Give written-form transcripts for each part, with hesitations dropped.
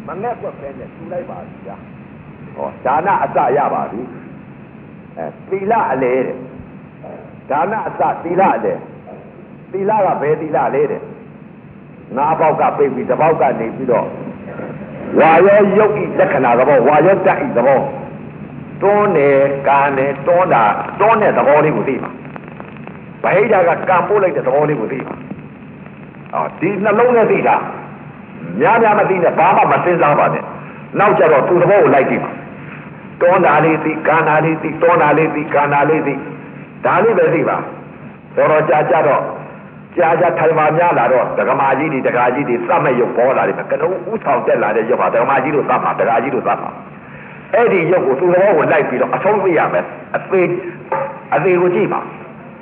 ငက်ကွက်ပဲနဲ့ထူလိုက်ပါဗျာဟောဒါနအစရပါပြီသီလအလေတဲ့ဒါနအစသီလအလေသီလကဘယ်သီလလဲတဲ့ငါးပေါက်ကပိတ်ပြီးတစ်ပေါက်ကနေပြီးတော့ဝါရောယုတ်ဤလက္ခဏာသဘောဝါရောတတ်ဤသဘောတွန်းတယ်ကန်တယ်တွန်းတာတွန်းတဲ့သဘောလေးကိုသိပါဗဟိတကကံပို့လိုက်တဲ့သဘောလေးကိုသိပါဒီနှလုံးနဲ့သိတာများမသိနဲ့ဘာမှမစဉ်းစားပါနဲ့နောက်ကျတော့သူ့သဘောကိုလိုက်ကြည့်ပါတွန်းတာလေးသိကန်တာလေးသိတွန်းတာလေးသိကန်တာလေးသိဒါလေးပဲသိပါတော်ကြာတော့ကြာထိုင်ပါများလာတော့ဒကမာကြီးတွေဒကာကြီးတွေစမဲ့ရုပ်ပေါ်လာတယ်ကနဦးဥဆောင်တက်လာတဲ့ရုပ်ဟာဒကမာကြီးတို့သတ်မှာဒကာကြီးတို့သတ်မှာအဲ့ဒီရုပ်ကိုသူ့သဘောကိုလိုက်ပြီးတော့အဆုံးသိရမယ်အသေးကိုကြည့်ပါ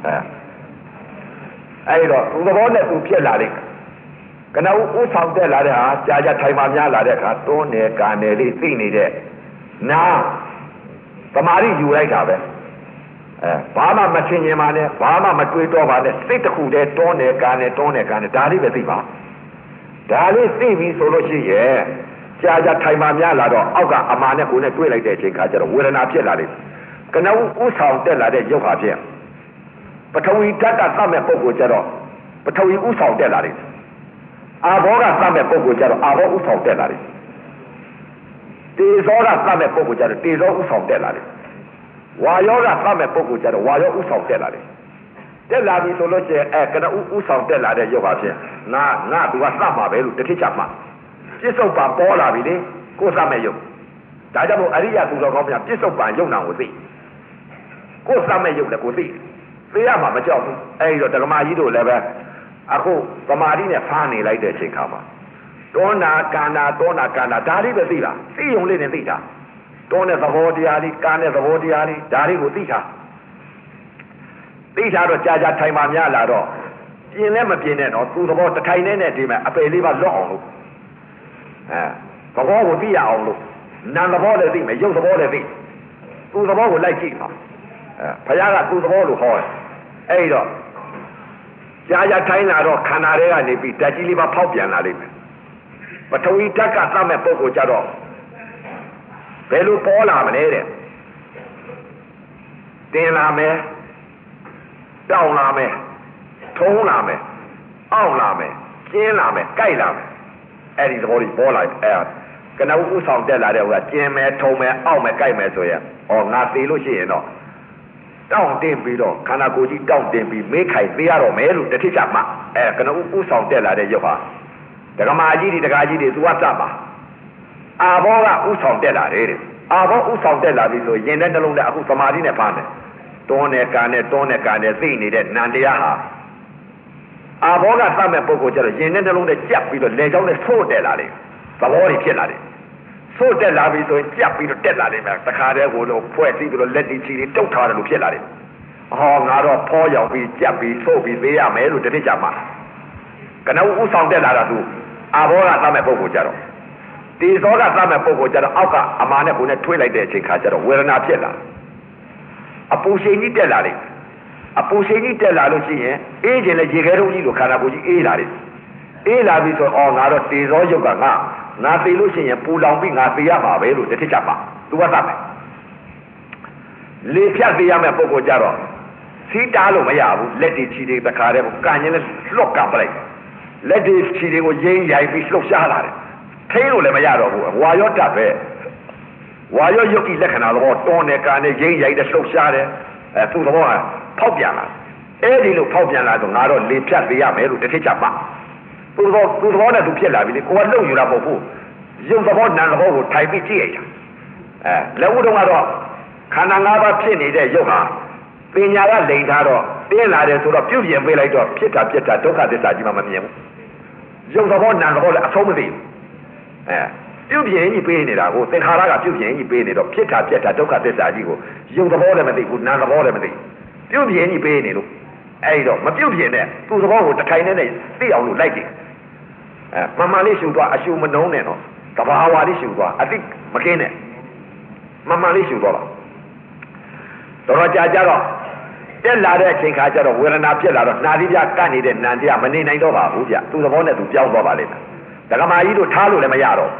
အဲ့တော့သူ့သဘောနဲ့သူဖြစ်လာတယ်ကနဦးဥဆောင်တက်လာတဲ့ဟာကြာထိုင်ပါများလာတဲ့အခါတွန်းတယ်ကန်တယ်လေးသိနေတဲ့နာသမာဓိယူလိုက်တာပဲဘာမှမချင်းချင်းပါနဲ့ဘာမှမတွေးတော့ပါနဲ့စိတ်တစ်ခုတည်းတွန်းတယ်ကန်တယ်တွန်းတယ်ကန်တယ်ဒါလေးပဲသိပါဒါလေးသိပြီဆိုလို့ရှိရဲ့ကြာထိုင်ပါများလာတော့အောက်ကအမာနဲ့ကိုယ်နဲ့တွေးလိုက်တဲ့အချိန်ခါကျတော့ဝေဒနာဖြစ်လာတယ်ကနဦးဥဆောင်တက်လာတဲ့ရုပ်ဟာဖြစ်ပထဝီဓာတ်ကသတ်မဲ့ပုဂ္ဂိုလ်ကျတော့ပထဝီဥဆောင်တက်လာတယ်အာဘောကသတ်မဲ့ပုဂ္ဂိုလ်ကျတော့အာဘောဥဆောင်တက်လာတယ်တေဇောကသတ်မဲ့ပုဂ္ဂိုလ်ကျတော့တေဇောဥဆောင်တက်လာတယ်ဝါယောကသတ်မဲ့ပုဂ္ဂိုလ်ကျတော့ဝါယောဥဆောင်တက်လာတယ်တက်လာပြီဆိုလို့ရှိရင်ကနဦးဥဆောင်တက်လာတဲ့ရုပ်ပါဖြင့်ငါသူကသတ်မှာပဲလို့တတိချမှပြစ္ဆုတ်ပံပေါ်လာပြီလေကိုယ်သတ်မဲ့ရုပ်ဒါကြောင့်မို့အရိယသူတော်ကောင်းများပြစ္ဆုတ်ပံယုံနာကိုသိကိုယ်သတ်မဲ့ရုပ်လည်းကိုသိသိရမှာမကြောက်ဘူးအဲဒီတော့ဓမ္မကြီးတို့လည်းပဲအခုသမာဓိနဲ့ဖားနေလိုက်တဲ့အချိန်ခါမှာတွန်းနာကန်နာတွန်းနာကန်နာဒါလေးပဲသိတာသိုံလေးနဲ့သိတာတွန်းတဲ့သဘောတရားလေးကန်တဲ့သဘောတရားလေးဒါလေးကိုသိတာတော့ကြာထိုင်ပါများလာတော့ပြင်းလည်းမပြင်းနဲ့တော့သူ့သဘောတစ်ထိုင်နဲ့ဒီမဲ့အပယ်လေးပါလွတ်အောင်လို့သဘောကိုသိရအောင်လို့နာမ်သဘောလည်းသိမယ်ရုပ်သဘောလည်းသိသူ့သဘောကိုလိုက်ကြည့်ပါဘုရားကသူ့သဘောလို့ဟောတယ်အဲ့တော့ကြာထိုင်လာတော့ခန္ဓာတွေကနေပြီးဓာတ်ကြီးလေးပါဖောက်ပြန်လာလိမ့်မယ်ပထဝီဓာတ်ကသတ်မဲ့ပုဂ္ဂိုလ်ကြတော့ဘယ်လိုပေါ်လာမလဲတဲ့တင်လာမယ်တောင်းလာမယ်ထုံးလာမယ်အောင့်လာမယ်ကျင်းလာမယ်ကြိုက်လာမယ်အဲ့ဒီသဘောကြီးပေါ်လာကနဦးဥဆောင်တက်လာတဲ့ဟိုကကျင်းမယ်ထုံမယ်အောင့်မယ်ကြိုက်မယ်ဆိုရင်ငါသေးလို့ရှိရင်တော့တောင့်တင်ပြီးတော့ခန္ဓာကိုယ်ကြီးတောင့်တင်ပြီးမေးခိုင်သေးရတော့မယ်လို့တတိချမှကနဦးဥဆောင်တက်လာတဲ့ရုပ်ဟာဒကမာကြီးတွေဒကာကြီးတွေသူကစပါအာဘောကဥဆောင်တက်လာတယ်တဲ့အာဘောဥဆောင်တက်လာပြီဆိုရင်တဲ့နှလုံးနဲ့အခုသမာဓိနဲ့ဖားမယ်တွန်းနဲ့ကန်နဲ့တွန်းနဲ့ကန်နဲ့သိနေတဲ့နန္တရားဟာအာဘောကသတ်မဲ့ပုဂ္ဂိုလ်ကျတော့ရင်တဲ့နှလုံးနဲ့ကြက်ပြီးတော့လေချောင်းနဲ့ဆိုးတက်လာတယ်သဘောတွေဖြစ်လာတယ်ဆိုးတက်လာပြီဆိုရင်ကြက်ပြီးတော့တက်လာတယ်တခါတည်းကိုလို့ဖွဲ့ပြီးတော့လက်တီချီတွေတုတ်ထားတယ်လို့ဖြစ်လာတယ်ငါတော့ဖောရောက်ပြီးကြက်ပြီးဆိုးပြီးသေးရမယ်လို့တတိချမှာကနဦးဥဆောင်တက်လာတာသူအာဘောကသတ်မဲ့ပုဂ္ဂိုလ်ကျတော့တေဇောကသတ်မဲ့ပုဂ္ဂိုလ်ကျတော့အောက်ကအမာနဲ့ကိုယ်နဲ့ထွေးလိုက်တဲ့အချိန်ခါကျတော့ဝေဒနာဖြစ်လာအပူရှိန်ကြီးတက်လာတယ်အပူရှိန်ကြီးတက်လာလို့ရှိရင်အေးခြင်းနဲ့ရေခဲတုံးကြီးလိုခန္ဓာကိုယ်ကြီးအေးလာတယ်အေးလာပြီဆိုငါတော့တေဇောယုတ်ကငါသေလို့ရှိရင်ပူလောင်ပြီးငါသေရမှာပဲလို့တတိချပါသူကသတ်မယ်လေဖြတ်သေးရမယ့်ပုဂ္ဂိုလ်ကြတော့စီးတားလို့မရဘူးလက်တွေချီတွေတခါတည်းကန်ရင်လည်းလှော့ကပ်ပလိုက်လက်တွေချီတွေကိုရင်းရိုက်ပြီးလှုပ်ရှားလာတယ်ထိလို့လည်းမရတော့ဘူးဝါရောတတ်ပဲဝါရောယုတ်ဤလက္ခဏာတော့တွန်းတယ်ကန်တယ်ရင်းရိုက်တယ်လှုပ်ရှားတယ်သူ့သဘောကဖောက်ပြန်လာအဲ့ဒီလိုဖောက်ပြန်လာတော့ငါတော့လေဖြတ်သေးရမယ်လို့တတိချပါသူ့သဘောနဲ့သူဖြစ်လာပြီလေကိုကလုံယူတာမဟုတ်ဘူးရုပ်သဘောနာမ်သဘောကိုထိုင်ပြီးကြည့်ရတာလက်ဦးတုံးကတော့ခန္ဓာ၅ပါးဖြစ်နေတဲ့ရုပ်ဟာပညာကလိန်ထားတော့တင်းလာတယ်ဆိုတော့ပြုပြင်ပေးလိုက်တော့ဖြစ်တာဒုက္ခသစ္စာကြီးမှမမြင်ဘူးရုပ်သဘောနာမ်သဘောလည်းအဆုံးမသိဘူးပြုပြင်ကြီးပေးနေတာကိုသင်္ခါရကပြုပြင်ကြီးပေးနေတော့ဖြစ်တာဒုက္ခသစ္စာကြီးကိုရုပ်သဘောလည်းမသိဘူးနာမ်သဘောလည်းမသိပြုပြင်ကြီးပေးနေလို့အဲ့တော့မပြုတ်ပြင်းနဲ့သူ့သဘောကိုတထိုင်နဲ့သိအောင်လို့လိုက်ကြည့်မမှန်လေးရှူသွားအရှူမနှုံးနဲ့တော့တဘာဝလေးရှူသွားအသိမကင်းနဲ့မမှန်လေးရှူသွားပါတော်ကြာကြတော့တက်လာတဲ့အချိန်ခါကျတော့ဝေဒနာဖြစ်လာတော့နှာသီးပြကတ်နေတဲ့နံတရားမနေနိုင်တော့ပါဘူးဗျသူ့သဘောနဲ့သူပြောင်းသွားပါလိမ့်မယ်ဒကမာကြီးတို့ထားလို့လည်းမရတော့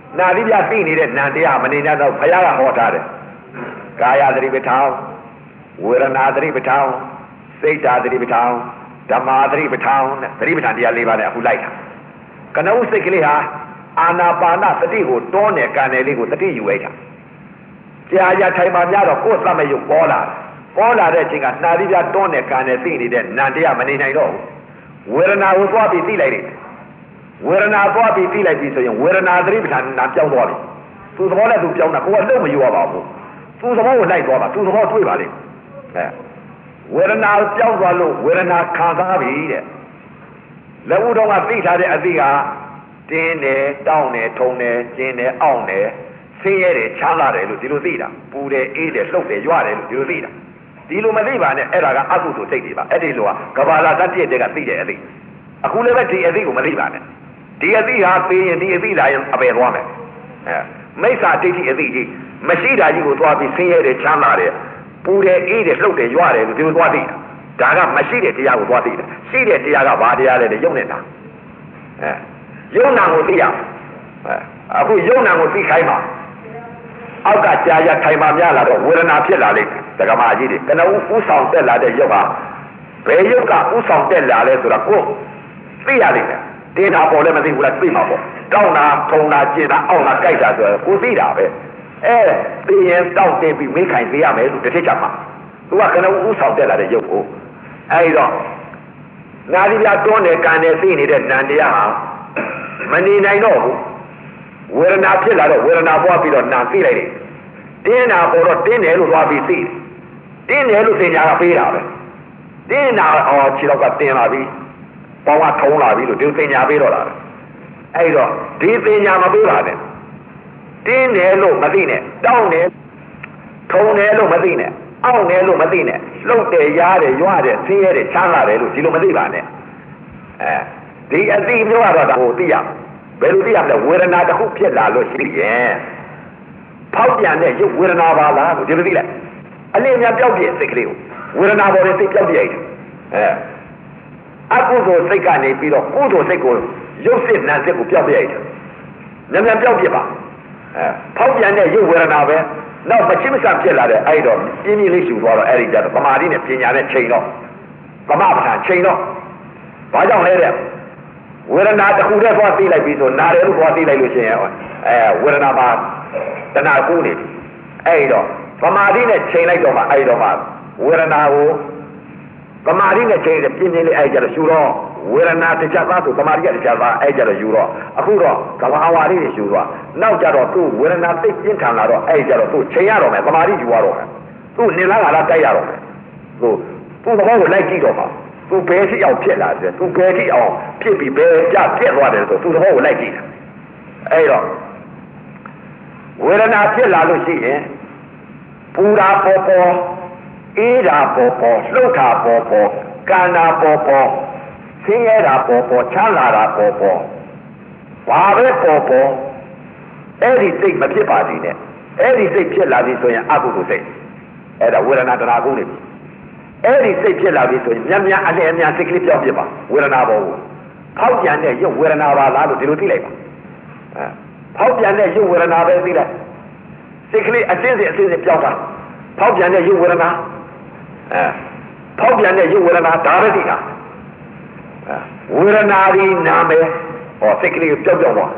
နာတိပြသိနေတဲ့နံတရားမနေနဲ့တော့ဘုရားကဟောထားတယ်ကာယသတိပဋ္ဌာန်ဝေဒနာသတိပဋ္ဌာန်စိတ်ဓာသတိပဋ္ဌာန်ဓမ္မာသတိပဋ္ဌာန်နဲ့သတိပဋ္ဌာန်တရား၄ပါးနဲ့အခုလိုက်တာကနဦးစိတ်ကလေးဟာအာနာပါနသတိကိုတွန်းနေကံတယ်လေးကိုသတိယူလိုက်တာကြာရထိုင်မှများတော့ကိုယ်သမယုတ်ပေါ်လာတဲ့အချိန်ကနာတိပြတွန်းနေကံတယ်သိနေတဲ့နံတရားမနေနိုင်တော့ဘူးဝေဒနာကိုသွားပြီးသိလိုက်တယ်ဝေဒနာသွားပြီးသိလိုက်ပြီဆိုရင်ဝေဒနာသတိပဋ္ဌာန်နာပြောင်းသွားပြီသူသဘောနဲ့သူပြောင်းတာကိုယ်ကလုံးမယူရပါဘူးသူသဘောကိုလိုက်သွားတာသူသဘောတွေ့ပါလိမ့်ဝေဒနာပြောင်းသွားလို့ဝေဒနာခံစားပြီတဲ့လက်ဦးတော်ကသိထားတဲ့အသိကတင်းတယ်တောင်းတယ်ထုံတယ်ကျင်းတယ်အောင့်တယ်ဆင်းရဲတယ်ချမ်းသာတယ်လို့ဒီလိုသိတာပူတယ်အေးတယ်လှုပ်တယ်ရွတယ်လို့ဒီလိုသိတာဒီလိုမသိပါနဲ့အဲ့ဒါကအကုသိုလ်စိတ်တွေပါအဲ့ဒီလိုကကဘာလာတတ်တဲ့ကသိတဲ့အသိအခုလည်းပဲဒီအသိကိုမသိပါနဲ့ဒီအသိဟာသိရင်ဒီအသိလာရင်အပယ်သွားမယ်မိစ္ဆာဒိဋ္ဌိအသိကြီးမရှိတာကြီးကိုသွားပြီးဆင်းရဲတယ်ချမ်းသာတယ်ပူတယ်အေးတယ်လှုပ်တယ်ရွတယ်လို့ဒီလိုသွားသိတာဒါကမရှိတဲ့တရားကိုသွားသိတာရှိတဲ့တရားကဘာတရားလဲရုပ်နဲ့တာယုံနာကိုသိရအခုယုံနာကိုသိခိုင်းပါအောက်ကကြာရထိုင်ပါများလာတော့ဝေဒနာဖြစ်လာလိမ့်မယ်ဒကမာကြီးတွေကနဦးဥဆောင်တက်လာတဲ့ယုတ်ဟာဘယ်ယုတ်ကဥဆောင်တက်လာလဲဆိုတာကိုသိရလိမ့်မယ်တင်းတာပေါ်လည်းမသိဘူးလားသိမှာပေါ့တောင်းတာထုံတာကျင်တာအောက်တာကြိုက်တာဆိုတော့ကိုသိတာပဲသိရင်တောင်းတင်ပြီးမိခိုင်သိရမယ်လို့တစ်ထစ်ချမှာသူကကနဦးဥဆောင်တက်လာတဲ့ယုတ်ကိုအဲဒီတော့နာရီပြတွန်းတယ်ကန်တယ်သိနေတဲ့နံတရားဟာမနေနိုင်တော့ဘူးဝေဒနာဖြစ်လာတော့ဝေဒနာပွားပြီးတော့နာသိလိုက်တယ်တင်းတာပေါ်တော့တင်းတယ်လို့သွားပြီးသိတင်းတယ်လို့သင်ညာကပေးတာပဲတင်းတာခြေတော့ကတင်းလာပြီပေါင်းကထုံးလာပြီလို့ဒီသင်ညာပေးတော့တာအဲ့တော့ဒီသင်ညာမပေးပါနဲ့တင်းတယ်လို့မသိနဲ့တောင်းတယ်ထုံတယ်လို့မသိနဲ့အောင့်တယ်လို့မသိနဲ့လှုပ်တယ်ရားတယ်ရွာတယ်ဆင်းရဲတယ်ချမ်းသာတယ်လို့ဒီလိုမသိပါနဲ့ဒီအသိမျိုးကတော့ဟိုသိရဘယ်လိုသိရမလဲဝေဒနာတစ်ခုဖြစ်လာလို့ရှိရင်ဖောက်ပြန်တဲ့ရုပ်ဝေဒနာပါလားလို့ဒီလိုသိလိုက်အလင်းများပျောက်ပြည့်စိတ်ကလေးကိုဝေဒနာပေါ်တဲ့စိတ်ပျောက်ပြည့်ရတယ်အကုသိုလ်စိတ်ကနေပြီးတော့ကုသိုလ်စိတ်ကိုရုပ်စစ်နာစစ်ကိုပျောက်ပြည့်ရတယ်မြန်ပျောက်ပြည့်ပါဖောက်ပြန်တဲ့ရုပ်ဝေဒနာပဲနောက်မချိမဆန်ဖြစ်လာတဲ့အဲ့တော့ပြင်းပြင်းလေးရှူသွားတော့အဲ့ဒီကြတော့ပမာတိနဲ့ပညာနဲ့ချိန်တော့ပမပဋ္ဌာန်ချိန်တော့ဘာကြောင့်လဲတဲ့ဝေဒနာတစ်ခုတည်းသွားသိလိုက်ပြီဆိုနာတယ်လို့သွားသိလိုက်လို့ရှိရင်ဝေဒနာမှာတဏှာကူးနေပြီအဲ့တော့ပမာတိနဲ့ချိန်လိုက်တော့မှအဲ့တော့မှဝေဒနာကိုပမာတိနဲ့ချိန်တယ်ပြင်းပြင်းလေးအဲ့ကြတော့ရှူတော့ဝေဒနာတစ်ချက်သားဆိုပမာတိကတစ်ချက်သားအဲ့ကြတော့ယူတော့အခုတော့ကဘာဝါလေးတွေရှူသွားနောက်ကြတော့သူ့ဝေဒနာသိပြင်းထန်လာတော့အဲ့ကြတော့သူ့ချိန်ရတော့မယ်ပမာတိယူရတော့မယ်သူ့နေလားကလားတိုက်ရတော့မယ်သူ့သဘောကိုလိုက်ကြည့်တော့မှာသူဘယ်ထိအောင်ဖြစ်လာတယ်သူဘယ်ထိအောင်ဖြစ်ပြီးဘယ်ကြပြက်သွားတယ်ဆိုသူသဘောကိုလိုက်ကြည့်တာအဲ့တော့ဝေဒနာဖြစ်လာလို့ရှိရင်ပူတာပေါ်ပေါ်အေးတာပေါ်ပေါ်လှုပ်တာပေါ်ပေါ်ကံတာပေါ်ပေါ်ဆင်းရဲတာပေါ်ပေါ်ချမ်းသာတာပေါ်ပေါ်ဘာပဲပေါ်ပေါ်အဲ့ဒီစိတ်မဖြစ်ပါသေးနဲ့အဲ့ဒီစိတ်ဖြစ်လာပြီဆိုရင်အကုသိုလ်စိတ်အဲ့ဒါဝေဒနာတဏှာကုနေပြီအဲ့ဒီစိတ်ဖြစ်လာပြီဆိုရင်မြန်အလင်းအမြန်စိတ်ကလေးပြောင်းပြပါဝေဒနာပေါ်ကိုဖောက်ပြန်တဲ့ရုပ်ဝေဒနာပါလားလို့ဒီလိုသိလိုက်ပါဖောက်ပြန်တဲ့ရုပ်ဝေဒနာပဲသိလိုက်စိတ်ကလေးအစစ်စစ်ပြောင်းတာဖောက်ပြန်တဲ့ရုပ်ဝေဒနာဖောက်ပြန်တဲ့ရုပ်ဝေဒနာဒါပဲသိတာဝေဒနာဒီနာမယ်စိတ်ကလေးကိုပြောင်းသွား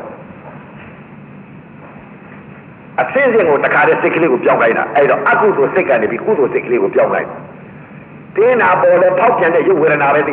အစစ်စစ်ကိုတခါတည်းစိတ်ကလေးကိုပြောင်းလိုက်တာအဲ့တော့အကုသိုလ်စိတ်ကနေပြီးကုသိုလ်စိတ်ကလေးကိုပြောင်းလိုက်တင်းနာပေါ်လဲဖောက်ပြန်တဲ့ရုပ်ဝေဒနာပဲသိ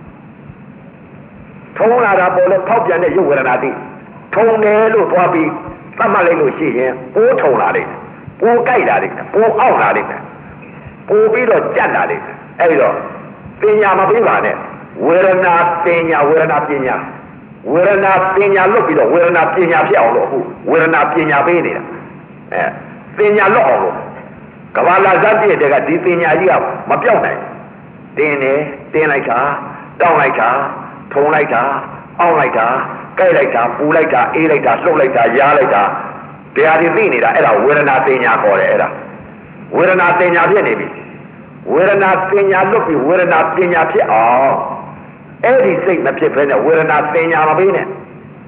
ထုံးလာတာပေါ်လဲဖောက်ပြန်တဲ့ရုပ်ဝေဒနာသိထုံတယ်လို့သွားပြီးသတ်မှတ်လိုက်လို့ရှိရင်ပိုးထုံလာလိမ့်မယ်ပိုးကြိုက်လာလိမ့်မယ်ပိုးအောင့်လာလိမ့်မယ်ပိုးပြီးတော့ကြက်လာလိမ့်မယ်အဲ့တော့ပညာမပေးပါနဲ့ဝေဒနာပညာဝေဒနာပညာဝေဒနာပညာလွတ်ပြီးတော့ဝေဒနာပညာဖြစ်အောင်လို့အခုဝေဒနာပညာပေးနေတာပညာလွတ်အောင်လို့ကဘာလာဇတ်ပြည့်တဲ့ကဒီပညာကြီးကမပြောက်နိုင်တင်းတယ်တင်းလိုက်တာတောင်းလိုက်တာထုံလိုက်တာအောင့်လိုက်တာကြိုက်လိုက်တာပူလိုက်တာအေးလိုက်တာလှုပ်လိုက်တာရားလိုက်တာတရားတွေသိနေတာအဲ့ဒါဝေဒနာပညာခေါ်တယ်အဲ့ဒါဝေဒနာပညာဖြစ်နေပြီဝေဒနာပညာလွတ်ပြီးဝေဒနာပညာဖြစ်အောင်အဲ့ဒီစိတ်မဖြစ်ဘဲနဲ့ဝေဒနာပညာမပေးနဲ့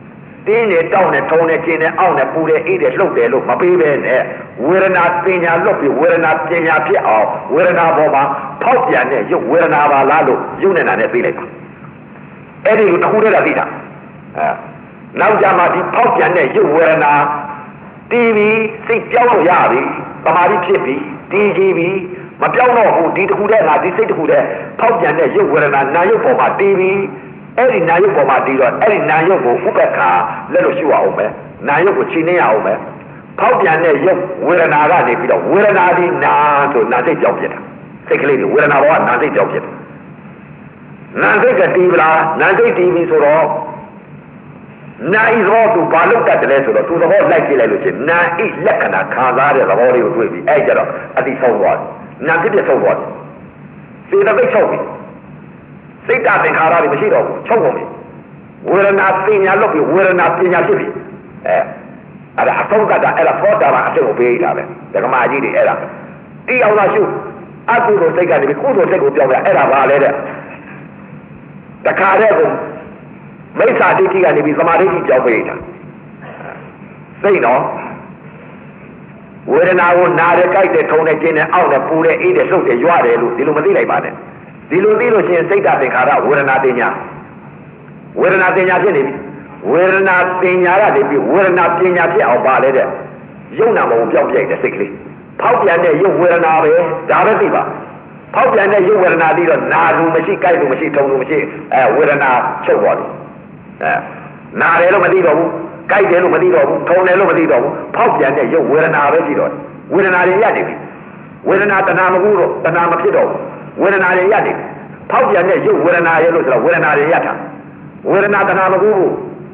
တင်းနေတောင်းနေထုံနေကျင်းနေအောင့်နေပူတယ်အေးတယ်လှုပ်တယ်လို့မပေးပဲနဲ့ဝေဒနာပညာလွတ်ပြီးဝေဒနာပညာဖြစ်အောင်ဝေဒနာပေါ်မှာဖောက်ပြန်တဲ့ရုပ်ဝေဒနာပါလားလို့ယုံနေတာနဲ့သိလိုက်ပါအဲ့ဒီလိုတစ်ခုတည်းကသိတာနောက်ကြမှာဒီဖောက်ပြန်တဲ့ရုပ်ဝေဒနာတီးပြီးစိတ်ပြောင်းလို့ရပြီသမာဓိဖြစ်ပြီတီးကြည့်ပြီမပြောင်းတော့ဘူးဒီတစ်ခုတည်းကဒီစိတ်တစ်ခုတည်းဖောက်ပြန်တဲ့ရုပ်ဝေဒနာနာယုတ်ပေါ်မှာတီးပြီးအဲ့ဒီနာယုတ်ပေါ်မှာတီးတော့အဲ့ဒီနာယုတ်ကိုဥပ္ပခါလက်လို့ရှုအောင်ပဲနာယုတ်ကိုချိန်နေရအောင်ပဲဖောက်ပြန်တဲ့ရုပ်ဝေဒနာကနေပြီးတော့ဝေဒနာဒီနာဆိုနာစိတ်ကြောက်ဖြစ်တာစိတ်ကလေးတွေဝေဒနာဘောကနာစိတ်ကြောက်ဖြစ်တယ်နာစိတ်ကတီးပလားနာစိတ်တီးပြီဆိုတော့နာဤသောသူဘာလို့တတ်တယ်လဲဆိုတော့သူသဘောလိုက်ကြည့်လိုက်လို့ချင်းနာဤလက္ခဏာခံစားတဲ့သဘောလေးကိုတွေ့ပြီးအဲ့ကြတော့အတိဆုံးသွားတယ်နာဖြစ်ဖြစ်ဆုံးသွားတယ်စေတသိက်ချုပ်ပြီစိတ်ဓာတ်သင်္ခါရတွေမရှိတော့ဘူးချုပ်ကုန်ပြီဝေဒနာပညာလွတ်ပြီးဝေဒနာပညာဖြစ်ပြီအဲ့ဒါအဆုံးကတာအဲ့ဒါသောတာပန်အဖြစ်ကိုပေးထားတယ်ဒကမာကြီးတွေအဲ့ဒါတိအောင်လာရှုအကုသိုလ်စိတ်ကနေပြီးကုသိုလ်စိတ်ကိုပြောင်းပြအဲ့ဒါပါလေတဲ့တခါတည်းကိုမိစ္ဆာဒိဋ္ဌိကနေပြီးသမာဓိပြောင်းပေးတာစိတ်တော့ဝေဒနာကိုနားရကြိုက်တဲ့ထုံတဲ့ကျင်းတဲ့အောက်တဲ့ပူတဲ့အေးတဲ့လှုပ်တဲ့ရွတယ်လို့ဒီလိုမသိလိုက်ပါနဲ့ဒီလိုသိလို့ရှိရင်စိတ်ဓာတ်သင်္ခါရဝေဒနာပညာဝေဒနာပညာဖြစ်နေပြီဝေဒနာပညာကနေပြီးဝေဒနာပညာဖြစ်အောင်ပါလေတဲ့ယုံနာမကိုပြောင်းပြလိုက်တဲ့စိတ်ကလေးဖောက်ပြန်တဲ့ယုတ်ဝေဒနာပဲဒါပဲသိပါဖောက်ပြန်တဲ့ယုတ်ဝေဒနာပြီးတော့နာလူမရှိကြိုက်လူမရှိထုံလူမရှိဝေဒနာချုပ်သွားတယ်နာတယ်လို့မသိတော့ဘူးကြိုက်တယ်လို့မသိတော့ဘူးထုံတယ်လို့မသိတော့ဘူးဖောက်ပြန်တဲ့ယုတ်ဝေဒနာပဲရှိတော့တယ်ဝေဒနာတွေရနေပြီဝေဒနာတဏှာမကူတော့တဏှာမဖြစ်တော့ဘူးဝေဒနာတွေရနေပြီဖောက်ပြန်တဲ့ယုတ်ဝေဒနာရဲ့လို့ဆိုတော့ဝေဒနာတွေရတာဝေဒနာတဏှာမကူဘူး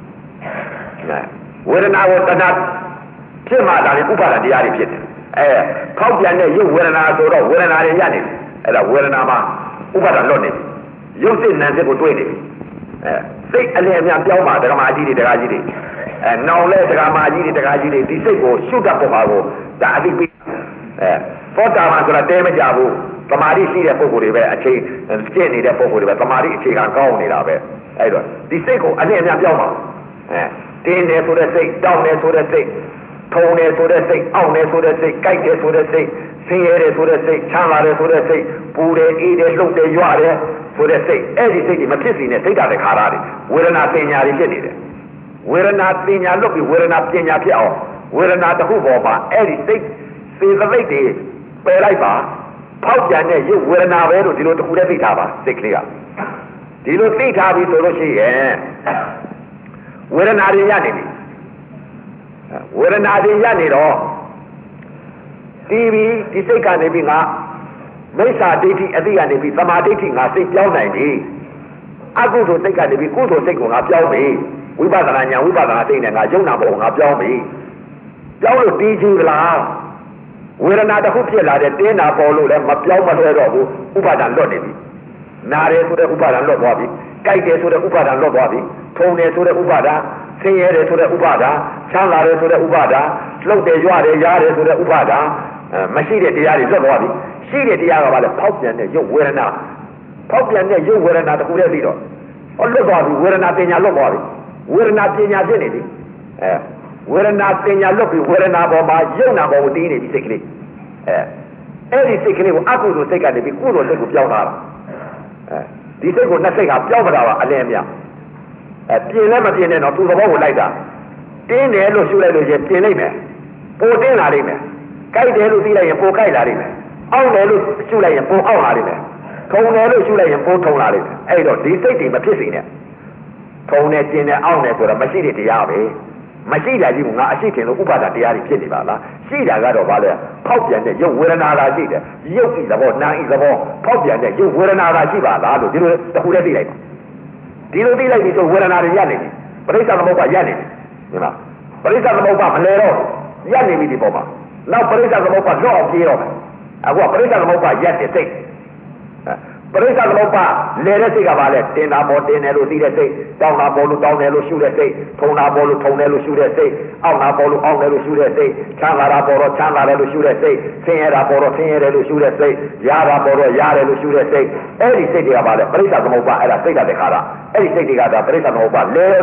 ဝေဒနာကိုတဏှာဖြစ်မှဒါလည်းဥပါဒတရားတွေဖြစ်တယ်ဖောက်ပြန်တဲ့ယုတ်ဝေဒနာဆိုတော့ဝေဒနာတွေရနေပြီအဲ့ဒါဝေဒနာမှာဥပါဒလွတ်နေပြီယုတ်စိတ်နာစိတ်ကိုတွေးနေပြီစိတ်အလင်းအမြန်ပြောင်းပါဒကာမကြီးတွေဒကာကြီးတွေနောင်လဲဒကာမကြီးတွေဒကာကြီးတွေဒီစိတ်ကိုရှုတတ်ပေါ်ပါကိုဒါအသိပေးသောတာပန်ဆိုတာတဲမကြဘူးသမာဓိရှိတဲ့ပုဂ္ဂိုလ်တွေပဲအခြေကျင့်နေတဲ့ပုဂ္ဂိုလ်တွေပဲသမာဓိအခြေခံကောင်းနေတာပဲအဲ့တော့ဒီစိတ်ကိုအလင်းအမြန်ပြောင်းပါတင်းတယ်ဆိုတဲ့စိတ်တောင်းတယ်ဆိုတဲ့စိတ်ထုံတယ်ဆိုတဲ့စိတ်အောင့်တယ်ဆိုတဲ့စိတ်ကြိုက်တယ်ဆိုတဲ့စိတ်ဆင်းရဲတယ်ဆိုတဲ့စိတ်ချမ်းသာတယ်ဆိုတဲ့စိတ်ပူတယ်အေးတယ်လှုပ်တယ်ရွတယ်ဆိုတဲ့စိတ်အဲ့ဒီစိတ်တွေမဖြစ်စီနဲ့စိတ်ဓာတ်တွေခါရတွေဝေဒနာပညာတွေဖြစ်နေတယ်ဝေဒနာပညာလွတ်ပြီးဝေဒနာပညာဖြစ်အောင်ဝေဒနာတစ်ခုပေါ်မှာအဲ့ဒီစိတ်စေသသိက်တွေပယ်လိုက်ပါဖောက်ပြန်တဲ့ရုပ်ဝေဒနာပဲလို့ဒီလိုတစ်ခုတည်းသိထားပါစိတ်ကလေးကဒီလိုသိထားပြီဆိုလို့ရှိရင်ဝေဒနာတွေရနေပြီဝေဒနာတွေရနေတော့ဒီစိတ်ကနေပြီးငါမိစ္ဆာဒိဋ္ဌိအသိကနေပြီးသမာဓိဋ္ဌိငါစိတ်ပြောင်းနိုင်ပြီအကုသိုလ်စိတ်ကနေပြီးကုသိုလ်စိတ်ကိုငါပြောင်းပြီဝိပဿနာဉာဏ်ဝိပဿနာစိတ်နဲ့ငါယုံနာဖို့ငါပြောင်းပြီပြောင်းလို့တည်ကြည်လားဝေဒနာတစ်ခုဖြစ်လာတဲ့တင်းတာပေါ်လို့လည်းမပြောင်းမလွှဲတော့ဘူးဥပါဒံလွတ်နေပြီနာတယ်ဆိုတဲ့ဥပါဒံလွတ်သွားပြီကြိုက်တယ်ဆိုတဲ့ဥပါဒံလွတ်သွားပြီထုံတယ်ဆိုတဲ့ဥပါဒံဆင်းရဲတယ်ဆိုတဲ့ဥပါဒံချမ်းသာတယ်ဆိုတဲ့ဥပါဒံလှုပ်တယ်ရွတယ်ရတယ်ဆိုတဲ့ဥပါဒံမရှိတဲ့တရားတွေလွတ်သွားပြီရှိတဲ့တရားကဘာလဲဖောက်ပြန်တဲ့ရုပ်ဝေဒနာဖောက်ပြန်တဲ့ရုပ်ဝေဒနာတခုတည်းပြီးတော့လွတ်သွားပြီဝေဒနာပညာလွတ်သွားပြီဝေဒနာပညာဖြစ်နေပြီဝေဒနာပညာလွတ်ပြီးဝေဒနာပေါ်မှာယုံနာပေါ်ကိုတီးနေပြီစိတ်ကလေးအဲ့ဒီစိတ်ကလေးကိုအကုသိုလ်စိတ်ကနေပြီးကုသိုလ်စိတ်ကိုပြောင်းလာတာဒီစိတ်ကိုနှစ်စိတ်ကပြောင်းမတာပါအလင်းအမြပြင်လည်းမပြင်နဲ့တော့သူ့သဘောကိုလိုက်တာတင်းတယ်လို့ရှုလိုက်လို့ချင်းပြင်လိုက်မယ်ပိုတင်းလာလိမ့်မယ်ကြိုက်တယ်လို့သိလိုက်ရင်ပိုကြိုက်လာလိမ့်မယ်အောင့်တယ်လို့ရှုလိုက်ရင်ပိုအောင့်လာလိမ့်မယ်ထုံတယ်လို့ရှုလိုက်ရင်ပိုထုံလာလိမ့်မယ်အဲ့တော့ဒီစိတ်တွေမဖြစ်စေနဲ့ထုံတယ်ကျင်တယ်အောင့်တယ်ဆိုတော့မရှိတဲ့တရားပဲမရှိတာကြီးကငါအရှိခင်လို့ဥပါဒတရားတွေဖြစ်နေပါလားရှိတာကတော့ဘာလဲဖောက်ပြန်တဲ့ရုပ်ဝေဒနာသာရှိတယ်ရုပ်ဤသဘောနာဤသဘောဖောက်ပြန်တဲ့ရုပ်ဝေဒနာသာရှိပါလားလို့ဒီလိုတစ်ခုတည်းသိလိုက်ပါဒီလိုသိလိုက်ပြီဆိုဝေဒနာတွေရပ်နေပြီပရိစ္ဆေသမုပ္ပါရပ်နေပြီဒီမှာပရိစ္ဆေသမုပ္ပါမလဲတော့ရပ်နေပြီဒီပေါ်မှာနောက်ပရိစ္ဆေသမုပ္ပါလော့အောင်ပြေးတော့မယ်အခုကပရိစ္ဆေသမုပ္ပါရပ်တဲ့စိတ်ပရိစ္ဆေသမုပ္ပါလဲတဲ့စိတ်ကဘာလဲတင်တာပေါ်တင်တယ်လို့သိတဲ့စိတ်တောင်းတာပေါ်လို့တောင်းတယ်လို့ရှုတဲ့စိတ်ထုံတာပေါ်လို့ထုံတယ်လို့ရှုတဲ့စိတ်အောင့်တာပေါ်လို့အောင့်တယ်လို့ရှုတဲ့စိတ်ချမ်းသာတာပေါ်တော့ချမ်းသာတယ်လို့ရှုတဲ့စိတ်ဆင်းရဲတာပေါ်တော့ဆင်းရဲတယ်လို့ရှုတဲ့စိတ်ရတာပေါ်တော့ရတယ်လို့ရှုတဲ့စိတ်အဲ့ဒီစိတ်တွေကဘာလဲပရိစ္ဆေသမုပ္ပါအဲ့ဒါစိတ်ကတခါတာအဲ့ဒီစိတ်တွေကဒါပရိစ္ဆေသမုပ္ပါလဲဗျ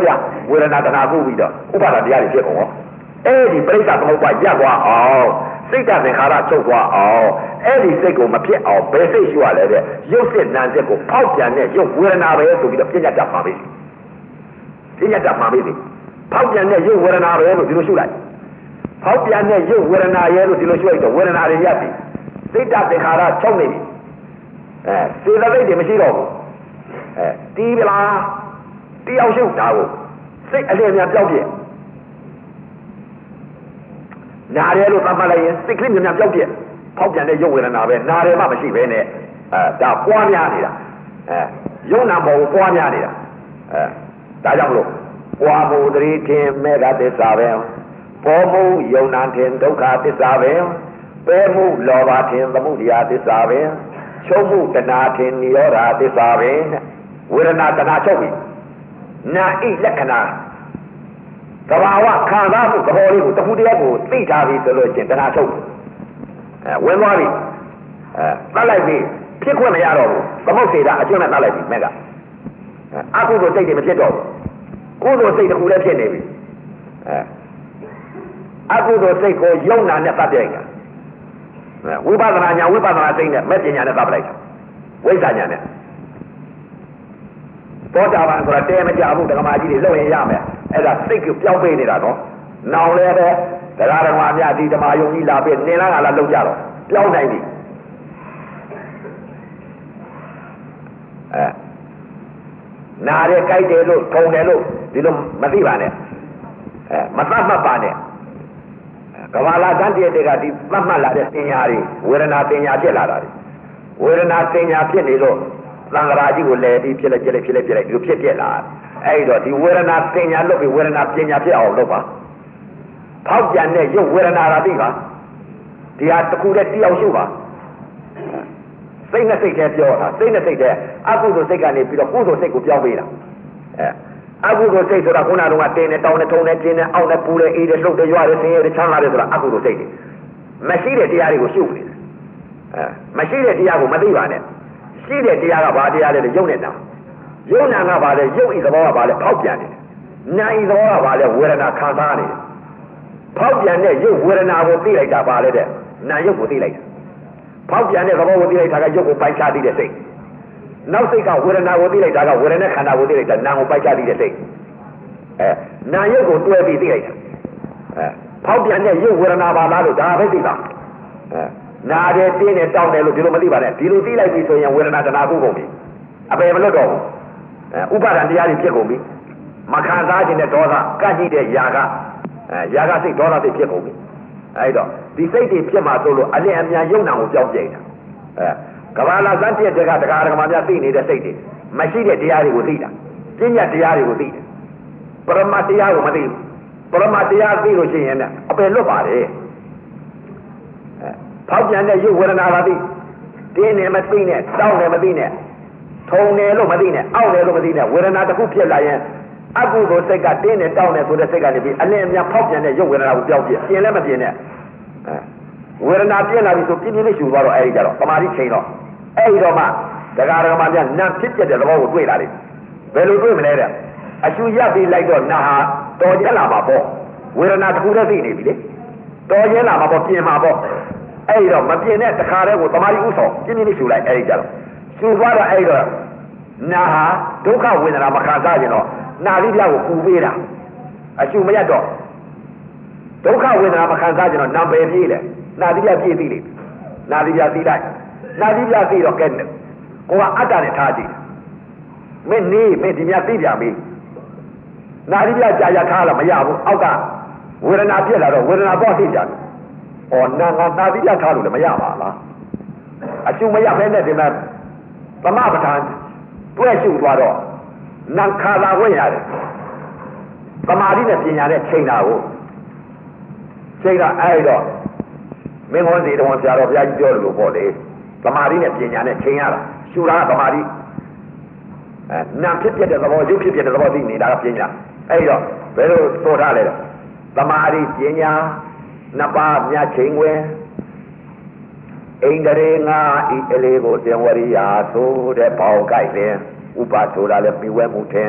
ဝေဒနာတဏှာကုပြီးတော့ဥပါဒတရားတွေဖြစ်ကုန်ရောအဲ့ဒီပြိဿသမုပ္ပါရပ်သွားအောင်စိတ်ဓာတ်သင်္ခါရချုပ်သွားအောင်အဲ့ဒီစိတ်ကိုမဖြစ်အောင်ဘယ်စိတ်ရှိရလဲတဲ့ရုပ်စစ်နာစစ်ကိုဖောက်ပြန်တဲ့ရုပ်ဝေဒနာပဲဆိုပြီးတော့ပြညတ်တတ်ပါပြီပြညတ်တတ်ပါပြီဖောက်ပြန်တဲ့ရုပ်ဝေဒနာပဲလို့ဒီလိုရှုလိုက်ဖောက်ပြန်တဲ့ရုပ်ဝေဒနာရဲ့လို့ဒီလိုရှုလိုက်တော့ဝေဒနာတွေရပ်ပြီစိတ်ဓာတ်သင်္ခါရချုပ်နေပြီစေတသိက်တွေမရှိတော့ဘူးတီးပလားတယောက်ရှုတာကိုစိတ်အလင်းများပြောက်ပြည့်နားရဲလို့သတ်မှတ်လိုက်ရင်စိတ်ကလေးများပြောက်ပြည့်ဖောက်ပြန်တဲ့ရုပ်ဝေဒနာပဲနားရဲမှမရှိဘဲနဲ့ဒါပွားများနေတာရုပ်နာပေါ်ကိုပွားများနေတာဒါကြောင့်မလို့ပွားမှုတတိထင်မေဃသစ္စာပဲပေါ်မှုယုံနာထင်ဒုက္ခသစ္စာပဲပဲမှုလောဘထင်သမုဒယသစ္စာပဲချုပ်မှုတဏှာထင်နိရောဓသစ္စာပဲဝေဒနာတဏှာချုပ်ပြီနာဣလက္ခဏာသဘာဝခံစားမှုသဘောလေးကိုတခုတည်းကိုသိထားပြီဆိုလို့ချင်းတဏှာချုပ်ဝင်သွားပြီတတ်လိုက်ပြီဖြစ်ခွင့်မရတော့ဘူးသမုတ်စေတာအကျွမ်းနဲ့တတ်လိုက်ပြီမဲ့ကအကုသိုလ်စိတ်တွေမဖြစ်တော့ဘူးကုသိုလ်စိတ်တခုလည်းဖြစ်နေပြီအကုသိုလ်စိတ်ကိုယုံနာနဲ့တတ်ပြိုင်တာဝိပဿနာညာဝိပဿနာစိတ်နဲ့မဲ့ပညာနဲ့တတ်ပလိုက်တာဝိဇ္ဇာညာနဲ့သောတာပန်ဆိုတာတဲမကြဘူးဓမ္မကြီးတွေလုပ်ရင်ရမယ်အဲ့ဒါစိတ်ကိုပြောင်းပေးနေတာနော်နောင်လည်းပဲတရားဓမ္မများဒီဓမ္မယုံကြီးလာပြီးနင်လားငါလားလုပ်ကြတော့ပြောင်းနိုင်ပြီနားရဲကြိုက်တယ်လို့ထုံတယ်လို့ဒီလိုမသိပါနဲ့မသတ်မှတ်ပါနဲ့ကဘာလာတန်တည်းတွေကဒီသတ်မှတ်လာတဲ့တင်ညာတွေဝေဒနာတင်ညာဖြစ်လာတာတွေဝေဒနာတင်ညာဖြစ်နေလို့သံဃာကြီးကိုလဲပြီးဖြစ်လိုက်ဒီလိုဖြစ်ပြက်လာအဲ့တော့ဒီဝေဒနာတင်ညာလုပ်ပြီးဝေဒနာပညာဖြစ်အောင်လုပ်ပါဖောက်ပြန်တဲ့ရုပ်ဝေဒနာရာသိပါဒီဟာတစ်ခုတည်းတယောက်ရှုပါစိတ်နဲ့စိတ်တည်းပြောတာစိတ်နဲ့စိတ်တည်းအကုသိုလ်စိတ်ကနေပြီးတော့ကုသိုလ်စိတ်ကိုပြောင်းပေးတာအကုသိုလ်စိတ်ဆိုတာခုနကတော့တင်းနဲ့တောင်းနဲ့ထုံနဲ့ကျင်းနဲ့အောက်နဲ့ပူနဲ့အေးနဲ့လှုပ်နဲ့ရွာနဲ့ဆင်းရဲနဲ့ချမ်းသာတယ်ဆိုတာအကုသိုလ်စိတ်တွေမရှိတဲ့တရားတွေကိုရှုနေတယ်မရှိတဲ့တရားကိုမသိပါနဲ့ရှိတဲ့တရားကဘာတရားလဲရုပ်နဲ့နာရုပ်နာကဘာလဲရုပ်ဤသဘောကဘာလဲဖောက်ပြန်တယ်နာဤသဘောကဘာလဲဝေဒနာခံစားနေတယ်ဖောက်ပြန်တဲ့ရုပ်ဝေဒနာကိုသိလိုက်တာဘာလဲတဲ့နာရုပ်ကိုသိလိုက်တာဖောက်ပြန်တဲ့သဘောကိုသိလိုက်တာကရုပ်ကိုပိုက်ချသိတဲ့စိတ်နောက်စိတ်ကဝေဒနာကိုသိလိုက်တာကဝေဒနာခန္ဓာကိုသိလိုက်တာနာကိုပိုက်ချသိတဲ့စိတ်နာရုပ်ကိုတွဲပြီးသိလိုက်တာဖောက်ပြန်တဲ့ရုပ်ဝေဒနာဘာလားလို့ဒါပဲသိတာနာတယ်တင်းတယ်တောင်းတယ်လို့ဒီလိုမသိပါနဲ့ဒီလိုသိလိုက်ပြီဆိုရင်ဝေဒနာတဏှာကုကုန်ပြီအပယ်မလွတ်တော့ဘူးဥပါဒံတရားတွေဖြစ်ကုန်ပြီမခံစားခြင်းနဲ့ဒေါသကတ်ကြည့်တဲ့ຢာကစိတ်ဒေါသစိတ်ဖြစ်ကုန်ပြီအဲ့တော့ဒီစိတ်တွေဖြစ်မှာဆိုလို့အလင်းအမြန်ယုံနာကိုကြောက်ကြိတ်တာကဘာလာဇန်ပြည့်တဲ့ကတရားဓမ္မများသိနေတဲ့စိတ်တွေမရှိတဲ့တရားတွေကိုသိတာပညာတရားတွေကိုသိတယ်ပရမတ်တရားကိုမသိဘူးပရမတ်တရားသိလို့ရှိရင်လည်းအပယ်လွတ်ပါတယ်ဖောက်ပြန်တဲ့ရုပ်ဝေဒနာပါသိတင်းနေမသိနဲ့တောင်းနေမသိနဲ့ထုံနေလို့မသိနဲ့အောက်နေလို့မသိနဲ့ဝေဒနာတစ်ခုဖြစ်လာရင်အကုသိုလ်စိတ်ကတင်းနေတောင်းနေဆိုတဲ့စိတ်ကနေပြီးအလင်းအမြန်ဖောက်ပြန်တဲ့ရုပ်ဝေဒနာကိုပြောင်းပြပြင်လည်းမပြင်နဲ့ဝေဒနာပြင်းလာပြီဆိုပြင်းပြင်းလေးရှူသွားတော့အဲဒီကြတော့တမာတိချိန်တော့အဲဒီတော့မှတရားဓမ္မများနာဖြစ်ပြတဲ့သဘောကိုတွေ့လာတယ်ဘယ်လိုတွေ့မလဲတဲ့အရှူရပ်ပြီးလိုက်တော့နာဟာတော်ကျလာမှာပေါ့ဝေဒနာတစ်ခုတည်းသိနေပြီလေတော်ကျလာမှာပေါ့ပြင်မှာပေါ့အဲ့တော့မပြင်းတဲ့တခါတည်းကိုတမာရီဥဆောင်ပြင်းပြင်းလေးရှူလိုက်အဲ့ဒီကြတော့ရှူသွားတော့အဲ့တော့နာဟာဒုက္ခဝေဒနာမခံစားရင်တော့နာလိပြကိုပူပေးတာအရှူမရတော့ဒုက္ခဝေဒနာမခံစားရင်တော့နာပယ်ပြေးတယ်နာလိပြပြေးပြီးလေနာလိပြသိလိုက်နာလိပြသိတော့ကဲကိုကအတ္တနဲ့ထားကြည့်မင်းဒီမြတ်သိပြန်ပြီနာလိပြကြာထားလို့မရဘူးအောက်ကဝေဒနာပြက်လာတော့ဝေဒနာပေါ့သိကြတယ်ဩနာငါသာတိရထားလို့လည်းမရပါလားအကျုံမရဖဲနဲ့ဒီမှာသမပဋ္ဌာန်တွဲရှုသွားတော့နံခါသာဝင်ရတယ်သမာဓိနဲ့ပညာနဲ့ချိန်တာကိုချိန်တာအဲ့တော့မင်းဝန်စီတော်ဆရာတော်ဘုရားကြီးပြောတယ်လို့ပေါ့လေသမာဓိနဲ့ပညာနဲ့ချိန်ရတာရှုတာကသမာဓိနာဖြစ်ပြတဲ့သဘောရုပ်ဖြစ်ပြတဲ့သဘောသိနေတာကပညာအဲ့တော့ဘယ်လိုသိထားလဲသမာဓိပညာနှစ်ပါးမြတ်ချိန်ဝင်အိန္ဒြေငါဤအလေးကိုသင်္ဝရိယာဆိုတဲ့ပေါင်ကြိုက်တယ်ဥပဆိုတာလည်းပြီးဝဲမှုထင်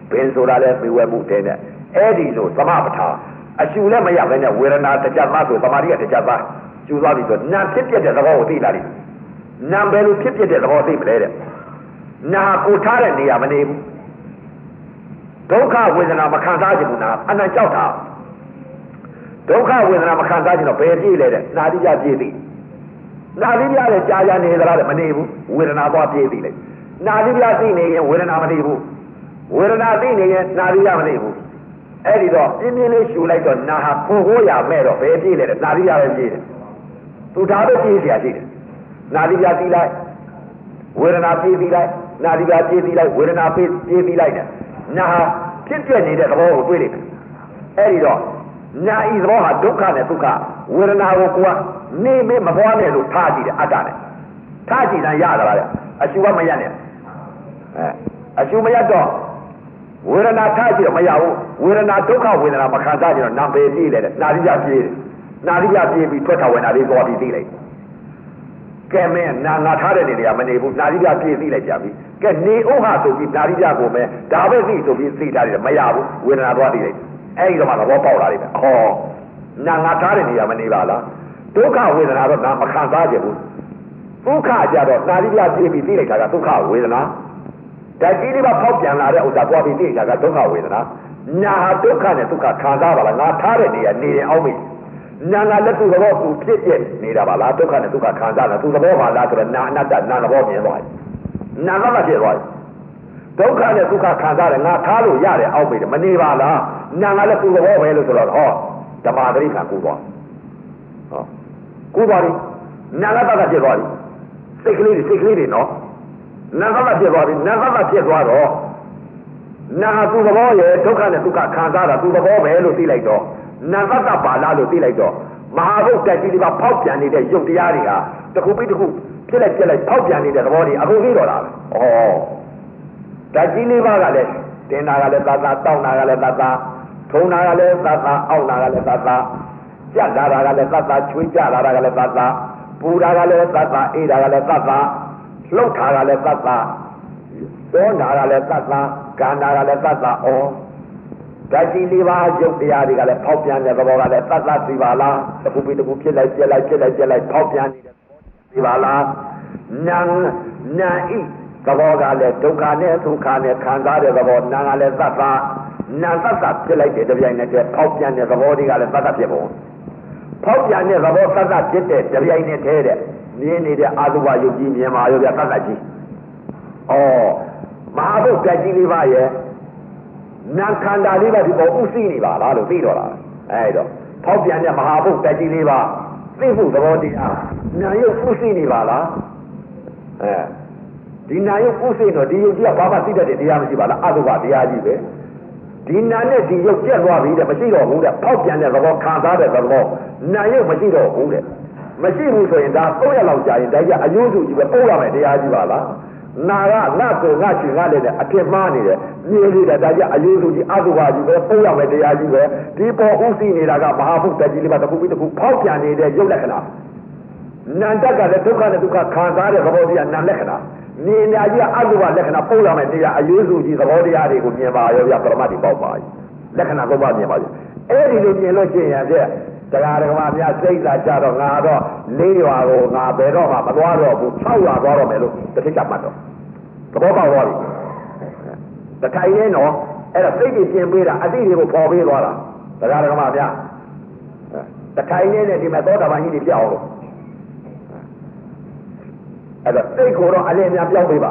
ပင်ဆိုတာလဲမေဝဲမှုတဲ့နဲ့အဲ့ဒီလိုသမပဋ္ဌာအရှုလည်းမရဘဲနဲ့ဝေဒနာတစ်ချက်သားဆိုသမာဓိကတစ်ချက်သားကျူသွားပြီဆိုနာဖြစ်ပြတဲ့သဘောကိုသိလာတယ်နာဘယ်လိုဖြစ်ပြတဲ့သဘောသိမလဲတဲ့နာကိုထားတဲ့နေရာမနေဘူးဒုက္ခဝေဒနာမခံစားချင်ဘူးနာအနံ့ကြောက်တာဒုက္ခဝေဒနာမခံစားချင်တော့ဘယ်ပြေးလဲတဲ့နာတိကြပြေးပြီနာတိကြလည်းကြာကြာနေသလားတဲ့မနေဘူးဝေဒနာသွားပြေးပြီလေနာတိကြသိနေရင်ဝေဒနာမနေဘူးဝေဒနာသိနေရင်နာတိကြမနေဘူးအဲ့ဒီတော့ပြင်းပြင်းလေးရှူလိုက်တော့နာဟာပို့ဖို့ရမဲ့တော့ဘယ်ပြေးလဲတဲ့နာတိကြပဲပြေးတယ်သူဒါပဲပြေးเสียရှိတယ်နာတိကြသိလိုက်ဝေဒနာပြေးပြီးလိုက်နာတိကြပြေးပြီးလိုက်ဝေဒနာပြေးပြီးလိုက်တယ်နာဟာဖြစ်ပြနေတဲ့သဘောကိုတွေ့လိမ့်မယ်အဲ့ဒီတော့နာဤသဘောဟာဒုက္ခနဲ့ဒုက္ခဝေဒနာကိုကိုကနေမမပွားနဲ့လို့ထားကြည့်တယ်အတ္တနဲ့ထားကြည့်တယ်ရတာလားအရှုမရနဲ့အရှုမရတော့ဝေဒနာထားကြည့်တော့မရဘူးဝေဒနာဒုက္ခဝေဒနာမခံစားကြတော့နာပေပြေးလေတဲ့နာတိကြပြေးတယ်နာတိကြပြေးပြီးထွက်ထဝင်တာလေးသွားပြီးသိလိုက်ကဲမင်းနာငါထားတဲ့နေရာမနေဘူးနာတိကြပြေးသိလိုက်ကြပြီကဲနေဥဟာဆိုပြီးနာတိကြကိုပဲဒါပဲသိဆိုပြီးသိထားတယ်မရဘူးဝေဒနာသွားသိလိုက်အဲ့ဒီတော့မှသဘောပေါက်လာတယ်ဟောနာငါထားတဲ့နေရာမနေပါလားဒုက္ခဝေဒနာတော့နာမခံစားကြဘူးဒုက္ခကြတော့နာတိကြပြေးပြီးသိလိုက်တာကဒုက္ခဝေဒနာဓာတ်ကြီးလေးပါဖောက်ပြန်လာတဲ့ဥစ္စာသွားပြီးသိတာကဒုက္ခဝေဒနာနာဟာဒုက္ခနဲ့ဒုက္ခခံစားပါလားငါထားတဲ့နေရာနေရင်အောင်ပြီနာငါလက်သူသဘောသူဖြစ်ပြနေတာပါလားဒုက္ခနဲ့ဒုက္ခခံစားတာသူသဘောပါလားဆိုတော့နာအနတ္တနာသဘောမြင်သွားတယ်နာကမှဖြစ်သွားတယ်ဒုက္ခနဲ့ဒုက္ခခံစားတယ်ငါထားလို့ရတယ်အောင်ပြီမနေပါလားနာငါလက်သူသဘောပဲလို့ဆိုတော့ဟောဓမ္မသတိကကူသွားဟောကူသွားပြီနာကတ္တဖြစ်သွားပြီစိတ်ကလေးတွေနော်နာကဖြစ်သွားပြီနာကဖြစ်သွားတော့နာသူသဘောရဲ့ဒုက္ခနဲ့ဒုက္ခခံစားတာသူသဘောပဲလို့သိလိုက်တော့နာကပါလားလို့သိလိုက်တော့မဟာဘုတ်တက်ကြီးလေးပါဖောက်ပြန်နေတဲ့ရုပ်တရားတွေကတစ်ခုပြီးတစ်ခုဖြစ်လိုက်ဖောက်ပြန်နေတဲ့သဘောတွေအခုသိတော့တာပဲဩတက်ကြီးလေးပါကလည်းတင်နာကလည်းသာသာတောက်နာကလည်းသာသာထုံနာကလည်းသာသာအောက်နာကလည်းသာသာကြက်လာတာကလည်းသာသာချွေးကြလာတာကလည်းသာသာပူတာကလည်းသာသာအေးတာကလည်းသာသာလှုပ်ထားတာလည်းသတ်တာတောနာတာလည်းသတ်တာကန္တာကလည်းသတ်တာဩဓာတ်ကြီးလေးပါးရုပ်တရားတွေကလည်းဖောက်ပြန်တဲ့သဘောကလည်းသတ်တာသိပါလားတစ်ခုပြီးတစ်ခုဖြစ်လိုက်ဖောက်ပြန်နေတဲ့သိပါလားနာဤသဘောကလည်းဒုက္ခနဲ့ဒုက္ခနဲ့ခံစားတဲ့သဘောနာကလည်းသတ်တာနာသတ်တာဖြစ်လိုက်တဲ့တပြိုင်နက်တည်းဖောက်ပြန်တဲ့သဘောတွေကလည်းသတ်တာဖြစ်ပုံဖောက်ပြန်တဲ့သဘောသတ်တာဖြစ်တဲ့တပြိုင်နက်တည်းတဲ့မြင်နေတဲ့အာသုဘယုတ်ကြီးမြင်ပါရောဗျသတ်သတ်ကြီးဩမဟာဘုတ်တက်ကြီးလေးပါရဲ့နာခန္ဓာလေးပါဒီပေါ်ဥသိနေပါလားလို့သိတော့တာအဲ့တော့ဖောက်ပြန်တဲ့မဟာဘုတ်တက်ကြီးလေးပါသိဖို့သဘောတရားနာယုတ်ဥသိနေပါလားဒီနာယုတ်ဥသိတော့ဒီယုတ်ကြီးကဘာမှသိတတ်တဲ့တရားမရှိပါလားအာသုဘတရားကြီးပဲဒီနာနဲ့ဒီယုတ်ကျက်သွားပြီတဲ့မရှိတော့ဘူးတဲ့ဖောက်ပြန်တဲ့သဘောခံစားတဲ့သဘောနာယုတ်မရှိတော့ဘူးတဲ့မရှိဘူးဆိုရင်ဒါ3ရက်လောက်ကြာရင်ဒါကြီးအယုစုကြီးပဲပို့ရမယ်တရားကြီးပါလားနာကငါကိုငါချွေငါလည်းအဖြစ်မှားနေတယ်မြင်နေတာဒါကြီးအယုစုကြီးအတုပါကြီးပဲပို့ရမယ်တရားကြီးပဲဒီပေါ်ဥသိနေတာကမဟာဘုဒ္ဓကြီးလေးပါတစ်ခုပြီးတစ်ခုဖောက်ပြန်နေတဲ့ရုပ်လက္ခဏာနန္တကလည်းဒုက္ခနဲ့ဒုက္ခခံစားတဲ့သဘောတရားနာလက္ခဏာမြင်ညာကြီးအတုပါလက္ခဏာပို့ရမယ်တရားအယုစုကြီးသဘောတရားတွေကိုမြင်ပါရောဗျပရမတ်ဒီပေါက်ပါလက္ခဏာသုံးပါမြင်ပါရောအဲ့ဒီလိုမြင်လို့ရှိရင်တဲ့တရားဓမ္မများစိတ်သာကြတော့ငါတော့၄ရွာကိုငါဘယ်တော့မှမသွားတော့ဘူး6ရွာသွားတော့မယ်လို့တစ်ထိပ်ကမှတ်တော့သဘောပေါက်သွားပြီတခိုင်နဲ့တော့အဲ့ဒါစိတ်ကြီးပြင်ပေးတာအတိတွေကိုပေါ်ပေးသွားတာတရားဓမ္မများတခိုင်နဲ့ဒီမဲ့သောတာပန်ကြီးတွေပြောက်အောင်လို့အဲ့ဒါစိတ်ကိုတော့အလင်းများပြောက်ပေးပါ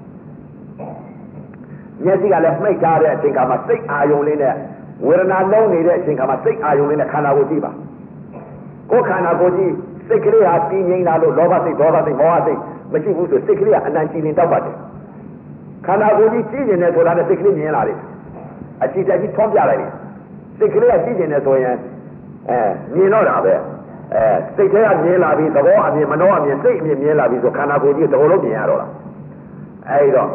မျက်စိကလည်းမှိတ်ထားတဲ့အချိန်ကမှစိတ်အာယုံလေးနဲ့ဝေဒနာလုံးနေတဲ့အချိန်ခါမှာစိတ်အာယုံလေးနဲ့ခန္ဓာကိုယ်ကြည့်ပါကိုယ်ခန္ဓာကိုယ်ကြည့်စိတ်ကလေးဟာတည်ငြိမ်လာလို့လောဘစိတ်ဒေါသစိတ်မောဟစိတ်မရှိဘူးဆိုစိတ်ကလေးကအနံ့ကြည်နေတောက်ပါတယ်ခန္ဓာကိုယ်ကြီးကြည့်နေတယ်ဆိုတာနဲ့စိတ်ကလေးမြင်လာတယ်အကြည့်တက်ကြီးထွန်းပြလိုက်တယ်စိတ်ကလေးကကြည့်နေတယ်ဆိုရင်မြင်တော့တာပဲစိတ်ထဲကမြင်လာပြီးသဘောအမြင်မနှောအမြင်စိတ်အမြင်မြင်လာပြီးဆိုခန္ဓာကိုယ်ကြီးသဘောလုံးမြင်ရတော့လားအဲဒီတော့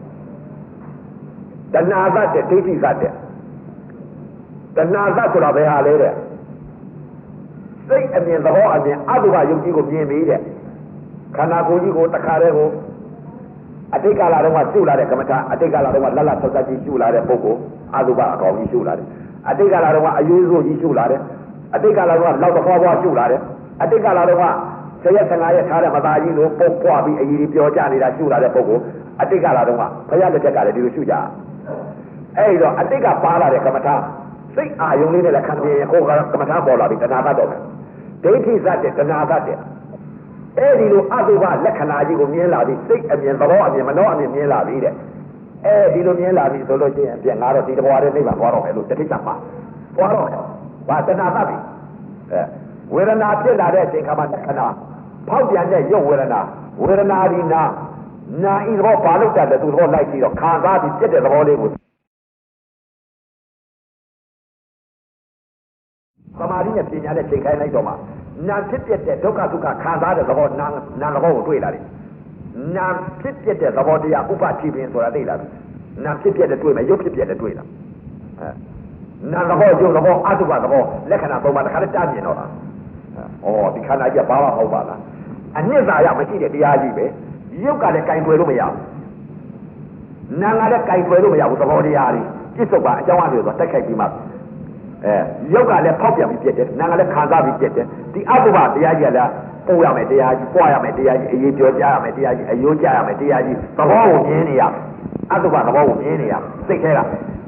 တဏှာသတ်တဲ့ဒိဋ္ဌိသတ်တဲ့တဏှာသတ်ဆိုတာဘယ်ဟာလဲတဲ့စိတ်အမြင်သဘောအမြင်အတုပယုတ်ကြီးကိုမြင်ပြီးတဲ့ခန္ဓာကိုယ်ကြီးကိုတခါတည်းကိုအတိတ်ကာလတုန်းကရှုလာတဲ့ကမ္မထာအတိတ်ကာလတုန်းကလက်လက်ဆက်ဆက်ကြီးရှုလာတဲ့ပုဂ္ဂိုလ်အတုပအကောင်ကြီးရှုလာတယ်အတိတ်ကာလတုန်းကအယိုးစိုးကြီးရှုလာတယ်အတိတ်ကာလတုန်းကလောက်တစ်ခေါ်ပွားရှုလာတယ်အတိတ်ကာလတုန်းကဆရက်15ရက်ထားတဲ့မသားကြီးလိုပုတ်ပွားပြီးအကြီးကြီးပြောကြနေတာရှုလာတဲ့ပုဂ္ဂိုလ်အတိတ်ကာလတုန်းကဘုရားလက်ထက်ကလည်းဒီလိုရှုကြအဲ့တော့အတိတ်ကပါလာတဲ့ကမ္မထာစိတ်အာယုံလေးနဲ့လည်းခံပြရင်ကိုယ်ကကမ္မထာပေါ်လာပြီးတဏှာသတ်တော့မယ်ဒိဋ္ဌိသတ်တဲ့တဏှာသတ်တဲ့အဲ့ဒီလိုအတုပလက္ခဏာကြီးကိုမြင်လာပြီးစိတ်အမြင်သဘောအမြင်မနှောအမြင်မြင်လာပြီးတဲ့အဲဒီလိုမြင်လာပြီဆိုလို့ရှိရင်ပြန်ငါတော့ဒီတဘွားတဲ့နိဗ္ဗာန်သွားတော့မယ်လို့တတိယမှာသွားတော့တယ်။ဘာတဏှာသတ်ပြီဝေဒနာဖြစ်လာတဲ့အချိန်ခါမှာလက္ခဏာဖောက်ပြန်တဲ့ရုပ်ဝေဒနာဒီနာဤသဘောဘာလို့တတ်တယ်သူသဘောလိုက်ပြီးတော့ခံစားပြီးပြည့်တဲ့သဘောလေးကိုသမာဓိနဲ့ပညာနဲ့ချိန်ခိုင်းလိုက်တော့မှနာဖြစ်ပြတဲ့ဒုက္ခဒုက္ခခံစားတဲ့သဘောနာသဘောကိုတွေ့လာတယ်။နာဖြစ်ပြတဲ့သဘောတရားဥပတိပင်ဆိုတာသိလာပြီ။နာဖြစ်ပြတဲ့တွေ့မယ်ရုပ်ဖြစ်ပြတဲ့တွေ့လာ။နာသဘောရုပ်သဘောအတုပသဘောလက္ခဏာပုံမှန်တစ်ခါတည်းတားမြင်တော့တာ။ဩဒီခန္ဓာကြီးကဘာမှမဟုတ်ပါလား။အနှစ်သာရမရှိတဲ့တရားကြီးပဲ။ရုပ်ကလည်းကင်တွယ်လို့မရဘူး။နာကလည်းကင်တွယ်လို့မရဘူးသဘောတရားကြီးပြစ္ဆုတ်ပါအကြောင်းအရာဆိုတက်ခိုက်ပြီးမှရုပ်ကလည်းဖောက်ပြန်ပြီးပြည့်တယ်နာကလည်းခံစားပြီးပြည့်တယ်ဒီအတုပတရားကြီးကလည်းပို့ရမယ်တရားကြီးပွားရမယ်တရားကြီးအရေးပြောကြရမယ်တရားကြီးအယိုးကြရမယ်တရားကြီးသဘောကိုမြင်နေရအတုပသဘောကိုမြင်နေရစိတ်ထဲက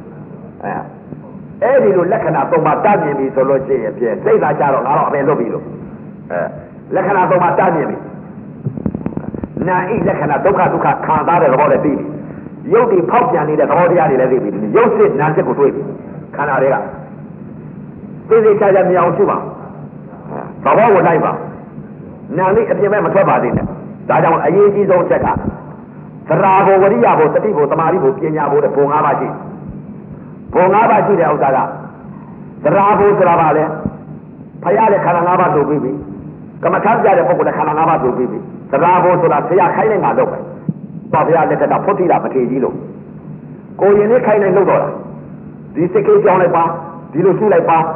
အဲ့ဒီလိုလက္ခဏာသုံးပါးတားမြင်ပြီဆိုလို့ရှိရင်ပြင်စိတ်သာကြတော့ငါတော့အပင်လွတ်ပြီလို့လက္ခဏာသုံးပါးတားမြင်ပြီနာဤလက္ခဏာဒုက္ခခံစားတဲ့သဘောလည်းသိပြီရုပ်ဒီဖောက်ပြန်နေတဲ့သဘောတရားတွေလည်းသိပြီရုပ်စစ်နာစစ်ကိုတွေ့ပြီခန္ဓာတွေကသိသိချာချာမြင်အောင်ရှိပါသဘောကိုလိုက်ပါနာလေးအပြင်မဲ့မထွက်ပါသေးနဲ့ဒါကြောင့်အရေးကြီးဆုံးချက်ကသရာဘဝရိယဘသတိဘသမာဓိဘပညာဘတဲ့ဘုံ၅ပါးရှိဘုံ၅ပါးရှိတဲ့ဥစ္စာကသရာဘဆိုတာပါလေဖယားတဲ့ခန္ဓာ၅ပါးတို့ပြီးပြီကမ္မထမ်းပြတဲ့ပုဂ္ဂိုလ်တဲ့ခန္ဓာ၅ပါးတို့ပြီးပြီသရာဘဆိုတာဆရာခိုင်းနေမှာလုပ်ပဲဘာဖယားလက်ကတာဖုတ်တိတာမထေကြီးလို့ကိုရင်လေးခိုင်းနေလို့တော့လားဒီစိတ်ကြီးကြောင်းလိုက်ပါဒီလိုရှုလိုက်ပါ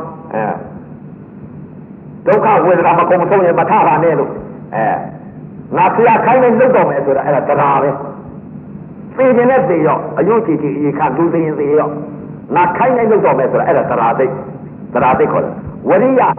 ဒုက္ခဝေဒနာမကုန်ဆုံးရင်မထပါနဲ့လို့ငါဖျားခိုင်းနေလုပ်တော့မယ်ဆိုတာအဲ့ဒါတရားပဲသိခြင်းနဲ့သိရောအယုတ်ကြည်ကြည်အေခါလူသိရင်သိရောငါခိုင်းနေလုပ်တော့မယ်ဆိုတာအဲ့ဒါတရားသိခေါ်တယ်ဝရိယ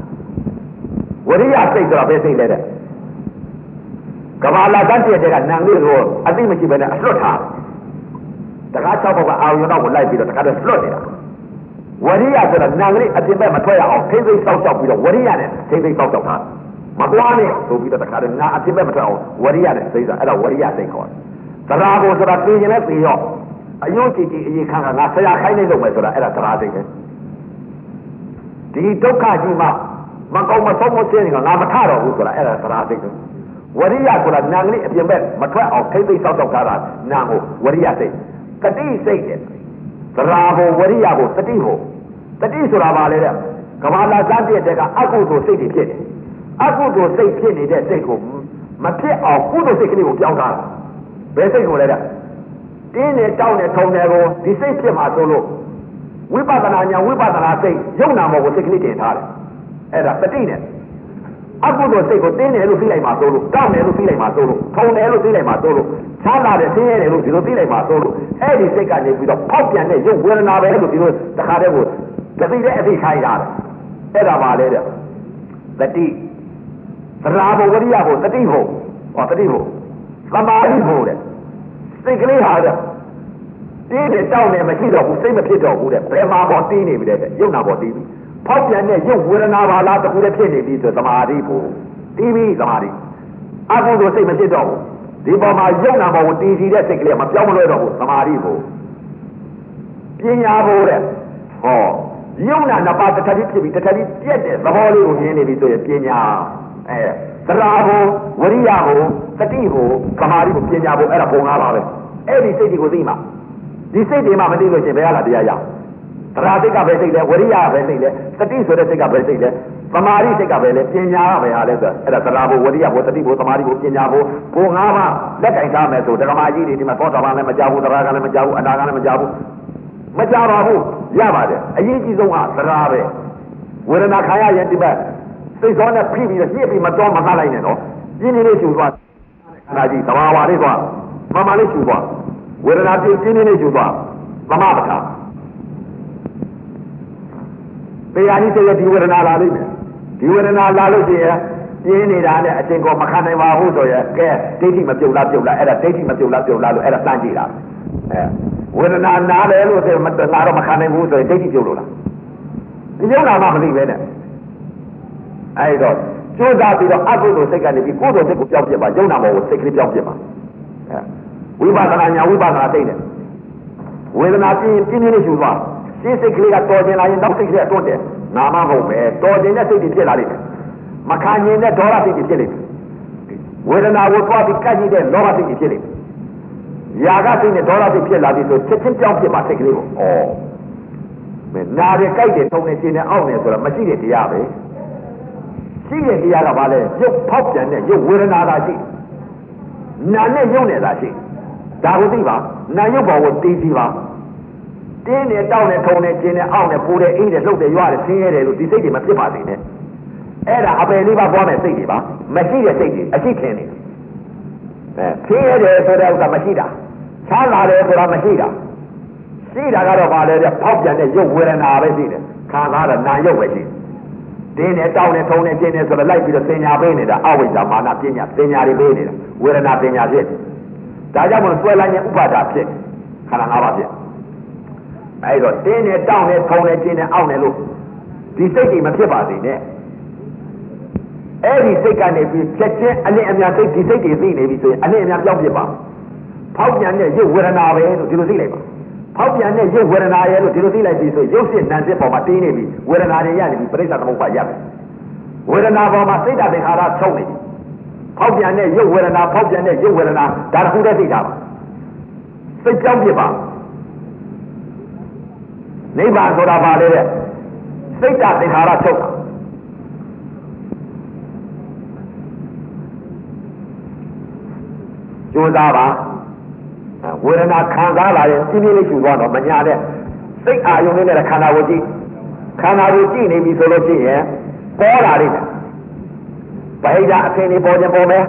စိတ်ဆိုတာပဲစိတ်လဲတဲ့ကဘာလာတန်းတဲ့ကနံလေးကိုအသိမရှိဘဲနဲ့အလွတ်ထားတကား၆ဘုတ်ကအာရုံတော့ကိုလိုက်ပြီးတော့တကားတော့လွတ်နေတာဝရိယဆိုတာနာကလေးအပြင်ဘက်မထွက်ရအောင်ထိမ့်သိမ့်စောက်ရှောက်ပြီးတော့ဝရိယနဲ့ထိမ့်သိမ့်စောက်ရှောက်ထားမပွားနဲ့ဆိုပြီးတော့တခါတည်းနာအပြင်ဘက်မထွက်အောင်ဝရိယနဲ့သိစားအဲ့ဒါဝရိယသိခေါ်တယ်သရာဘုဆိုတာသိရင်လည်းသိရောအယုတ်ကြည်ကြည်အေခါကငါဆရာခိုင်းနေလို့မယ်ဆိုတာအဲ့ဒါသရာသိပဲဒီဒုက္ခကြီးမှမကောင်းမဆုံးမချင်းကငါမထတော့ဘူးဆိုတာအဲ့ဒါသရာသိပဲဝရိယဆိုတာနာကလေးအပြင်ဘက်မထွက်အောင်ထိမ့်သိမ့်စောက်ရှောက်ထားတာနာကိုဝရိယသိတတိစိတ်တယ်သရာဘဝရိယဘတတိဆိုတာပါလေတဲ့ကဘာလာစမ်းပြတဲ့ကအကုသိုလ်စိတ်တွေဖြစ်တယ်အကုသိုလ်စိတ်ဖြစ်နေတဲ့စိတ်ကိုမဖြစ်အောင်ကုသိုလ်စိတ်ကလေးကိုပြောင်းထားတာဘယ်စိတ်ကိုလဲတဲ့တင်းနဲ့တောင်းနဲ့ထုံတယ်ကိုဒီစိတ်ဖြစ်မှာဆိုလို့ဝိပဿနာညာဝိပဿနာစိတ်ယုံနာမောကိုစိတ်ကလေးတင်ထားတယ်အဲ့ဒါတတိနဲ့အကုသိုလ်စိတ်ကိုတင်းတယ်လို့သိလိုက်မှာဆိုလို့တောင်းတယ်လို့သိလိုက်မှာဆိုလို့ထုံတယ်လို့သိလိုက်မှာဆိုလို့ချမ်းသာတယ်ဆင်းရဲတယ်လို့ဒီလိုသိလိုက်မှာဆိုလို့အဲ့ဒီစိတ်ကနေပြီးတော့ဖောက်ပြန်တဲ့ရုပ်ဝေဒနာပဲလို့ဒီလိုတခါတည်းကိုတသိတဲ့အသိခိုင်းတာအဲ့ဒါပါလေတဲ့တတိသရာဘဝရိယဘတတိဘတတိဘသမာဓိဘတဲ့စိတ်ကလေးဟာတဲ့တင်းတယ်တောင်းတယ်မရှိတော့ဘူးစိတ်မဖြစ်တော့ဘူးတဲ့ဘယ်မှာပေါ်တင်းနေပြီတဲ့ရုပ်နာပေါ်တင်းပြီဖောက်ပြန်တဲ့ရုပ်ဝေဒနာပါလားတခုတည်းဖြစ်နေပြီဆိုသမာဓိဘတင်းပြီသမာဓိအကုသိုလ်စိတ်မဖြစ်တော့ဘူးဒီပေါ်မှာယုံနာပေါ်ကိုတည်တည်တဲ့စိတ်ကလေးမပြောင်းမလွဲတော့ဘူးသမာဓိဘပညာဘတဲ့ဟောယုံနာနှစ်ပါးတစ်ထပ်ပြီးဖြစ်ပြီးတစ်ထပ်ပြီးပြက်တဲ့သဘောလေးကိုမြင်နေပြီဆိုရင်ပညာသရာဘဝရိယဘတတိဘသမာဓိဘပညာဘအဲ့ဒါဘုံ၅ပါးပဲအဲ့ဒီစိတ်တွေကိုသိမှဒီစိတ်တွေမှမသိလို့ရှင်ဘယ်ရလားတရားရသရာစိတ်ကပဲစိတ်လဲဝရိယပဲစိတ်လဲတတိဆိုတဲ့စိတ်ကပဲစိတ်လဲသမာဓိစိတ်ကပဲလေပညာကပဲဟာလဲဆိုအဲ့ဒါသရာဘဝရိယဘတတိဘသမာဓိဘပညာဘဘုံ၅ပါးလက်ကင်ထားမယ်ဆိုဓမ္မကြီးတွေဒီမှာသောတာပန်လည်းမကြောက်ဘူးသရဂံလည်းမကြောက်ဘူးအနာဂံလည်းမကြောက်ဘူးမကြပါဘူးရပါတယ်အရေးကြီးဆုံးကသရာပဲဝေဒနာခံရရင်ဒီဘက်စိတ်ဆောနဲ့ဖိပြီးညှစ်ပြီးမတော်မသားလိုက်နဲ့နော်ပြင်းနေလေးချူသွားခန္ဓာကြီးသဘာဝလေးသွားမလေးရှူသွားဝေဒနာပြင်းပြင်းလေးရှူသွားသမပဋ္ဌာန်တရားကြီးတဲ့ဒီဝေဒနာလာလိမ့်မယ်ဒီဝေဒနာလာလို့ရှိရင်ပြင်းနေတာနဲ့အချိန်ကောမခံနိုင်ပါဘူးဆိုရင်ကဲဒိဋ္ဌိမပြုတ်လားအဲ့ဒါဒိဋ္ဌိမပြုတ်လားလို့အဲ့ဒါစမ်းကြည့်တာဝေဒနာနားတယ်လို့ဆိုငါတော့မခံနိုင်ဘူးဆိုရင်ဒိဋ္ဌိပြုတ်လို့လားဒီယုံနာမှမသိပဲနဲ့အဲ့တော့ကြိုးစားပြီးတော့အကုသိုလ်စိတ်ကနေပြီးကိုယ်တော်စိတ်ကိုပြောင်းပြပါယုံနာမောကိုစိတ်ကလေးပြောင်းပြပါဝိပဿနာညာဝိပဿနာသိတယ်ဝေဒနာပြင်းပြင်းလေးရှူသွားရှင်းစိတ်ကလေးကတော်ကျင်လာရင်နောက်စိတ်ကလေးတွတ်တယ်နာမဟုတ်ပဲတော်ကျင်တဲ့စိတ်တွေဖြစ်လာလိမ့်မယ်မခံကျင်တဲ့ဒေါသစိတ်တွေဖြစ်လိမ့်မယ်ဝေဒနာကိုတွားပြီးကတ်ကြည့်တဲ့လောဘစိတ်တွေဖြစ်လိမ့်မယ်ຢာကစိတ်နဲ့ဒေါသစိတ်ဖြစ်လာပြီဆိုချက်ချင်းပြောင်းပြပါစိတ်ကလေးကိုမင်းနာတယ်ကြိုက်တယ်ထုံနေရှင်းနေအောင့်နေဆိုတော့မရှိတဲ့တရားပဲရှိတဲ့တရားကဘာလဲရုပ်ဖောက်ပြန်တဲ့ရုပ်ဝေဒနာသာရှိနာနဲ့ရုပ်နဲ့သာရှိဒါကိုသိပါနာရုပ်ဘောကိုသိသိပါတင်းနဲ့တောက်နဲ့ထုံနဲ့ကျင်းနဲ့အောင့်နဲ့ပူတဲ့အိတ်နဲ့လှုပ်တဲ့ရွာတဲ့ဆင်းရဲတယ်လို့ဒီစိတ်တွေမဖြစ်ပါစေနဲ့အဲ့ဒါအပယ်လေးပါပွားမဲ့စိတ်တွေပါမရှိတဲ့စိတ်တွေအရှိခင်နေဆင်းရဲတယ်ဆိုတဲ့ဥစ္စာမရှိတာချမ်းသာတယ်ဆိုတာမရှိတာရှိတာကတော့ဘာလဲတဲ့ဖောက်ပြန်တဲ့ရုပ်ဝေဒနာပဲရှိတယ်ခံစားတဲ့နာရုပ်ပဲရှိတင်းနဲ့တောက်နဲ့ထုံနဲ့ကျင်းနဲ့ဆိုတော့လိုက်ပြီးတော့သင်ညာပေးနေတာအဝိဇ္ဇာမာနပညာသင်ညာတွေပေးနေတာဝေဒနာပညာဖြစ်ဒါကြောင့်မလို့ဆွဲလိုက်ရင်ဥပါဒာဖြစ်ခန္ဓာ၅ပါးဖြစ်အဲ့တော့တင်းနဲ့တောက်နဲ့ထုံနဲ့ကျင်းနဲ့အောင့်နဲ့လို့ဒီစိတ်တွေမဖြစ်ပါစေနဲ့အဲ့ဒီစိတ်ကနေပြီးချက်ချင်းအလင်းအများစိတ်ဒီစိတ်တွေသိနေပြီဆိုရင်အလင်းအများပြောင်းပြပါဖောက်ပြန်တဲ့ရုပ်ဝေဒနာပဲလို့ဒီလိုသိလိုက်ပါဖောက်ပြန်တဲ့ရုပ်ဝေဒနာရဲ့လို့ဒီလိုသိလိုက်ပြီဆိုရုပ်စစ်နာမ်စစ်ပေါ်မှာတင်းနေပြီဝေဒနာတွေရနေပြီပြိဿသမုပ္ပါရမယ်ဝေဒနာပေါ်မှာစိတ်ဓာတ်သင်္ခါရချုပ်နေပြီဖောက်ပြန်တဲ့ရုပ်ဝေဒနာဖောက်ပြန်တဲ့ရုပ်ဝေဒနာဒါတခုတည်းသိတာပါစိတ်ပြောင်းပြပါနိဗ္ဗာန်ဆိုတာဘာလဲတဲ့စိတ်ဓာတ်သင်္ခါရချုပ်တာကြိုးစားပါဝေဒနာခံစားလာရင်ပြင်းပြင်းလေးရှူသွားတော့မညာတဲ့စိတ်အာယုံလေးနဲ့ခန္ဓာကိုကြည့်ခန္ဓာကိုကြည့်နေပြီဆိုလို့ရှိရင်ပေါ်လာလိမ့်မယ်ဗဟိတအထင်တွေပေါ်ခြင်းပေါ်မယ်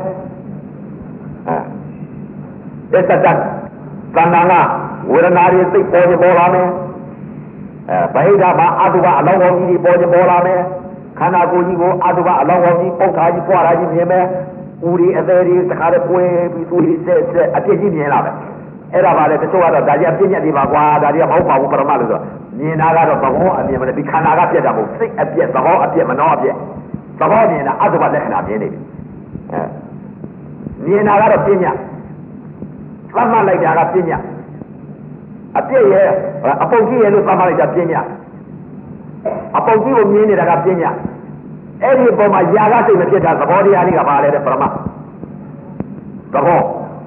သစ္စာတသဏ္ဍာန်ကဝေဒနာတွေစိတ်ပေါ်ခြင်းပေါ်လာမယ်ဗဟိတမှာအတုပအလောင်းကောင်းကြီးတွေပေါ်ခြင်းပေါ်လာမယ်ခန္ဓာကိုယ်ကြီးကိုအတုပအလောင်းကောင်းကြီးပုတ်ခါကြီးပွားတာကြီးမြင်မယ်ဦးဒီအသေးလေးတခါတည်းပွေးပြီးသူ့ဒီဆက်အပြစ်ကြီးမြင်လာမယ်အဲ့ဒါပါလေတချို့ကတော့ဒါကြီးအပြည့်ညက်တွေပါကွာဒါကြီးမဟုတ်ပါဘူးပရမလို့ဆိုမြင်တာကတော့သဘောအမြင်မနဲ့ဒီခန္ဓာကပြက်တာမဟုတ်စိတ်အပြက်သဘောအပြက်မနှောအပြက်သဘောမြင်တာအတုပလက္ခဏာမြင်နေပြီမြင်တာကတော့ပြင်းညက်သတ်မှတ်လိုက်တာကပြင်းညက်အပြက်ရဲ့အပုတ်ကြီးရဲ့လို့သတ်မှတ်လိုက်တာပြင်းညက်အပုတ်ကြီးကိုမြင်နေတာကပြင်းညက်အဲ့ဒီပုံမှာຢာကစိတ်မဖြစ်တာသဘောတရားလေးကပါလေတဲ့ပရမသဘော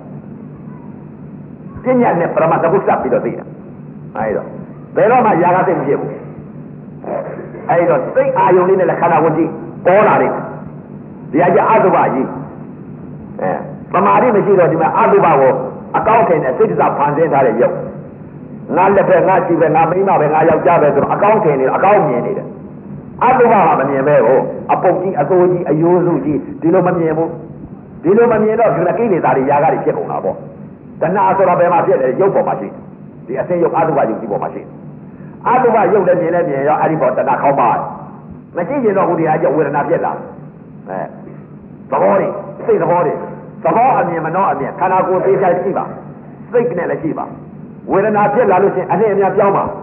ပညာနဲ့ပရမတပုစပ်ပြီးတော့သိတာအဲ့တော့ဘယ်တော့မှຢာကစိတ်မဖြစ်ဘူးအဲ့တော့စိတ်အာယုံလေးနဲ့လည်းခန္ဓာကိုယ်ကြည့်ပေါ်လာတယ်ဒီအကြအတုပကြီးပမာတိမရှိတော့ဒီမှာအတုပကိုအကောင့်ထင်တဲ့စိတ်တစားဖန်ဆင်းထားတဲ့ရုပ်ငါလက်ဖက်ငါကြည့်ပဲငါမိမပဲငါယောက်ျားပဲဆိုတော့အကောင့်ထင်နေအကောင့်မြင်နေတယ်အတုပကမမြင်ပဲကိုအပုတ်ကြီးအစိုးကြီးအယိုးစုကြီးဒီလိုမမြင်ဘူးဒီလိုမမြင်တော့ဒီကိလေသာတွေຢာကတွေဖြစ်ကုန်တာပေါ့တဏှာဆိုတော့ဘယ်မှာဖြစ်လဲရုပ်ပေါ်မှာရှိဒီအသိရုပ်အတုပရုပ်ဒီပေါ်မှာရှိအတုပရုပ်လည်းမြင်လဲမြင်ရောအဲ့ဒီပေါ်တဏှာခေါင်းပါမရှိရင်တော့ဟိုဒီအကျဝေဒနာပြက်လာသဘောတွေစိတ်သဘောတွေသဘောအမြင်မနှောအမြင်ခန္ဓာကိုယ်သေးချာရှိပါစိတ်နဲ့လည်းရှိပါဝေဒနာပြက်လာလို့ရှိရင်အနည်းအများပြောင်းပါ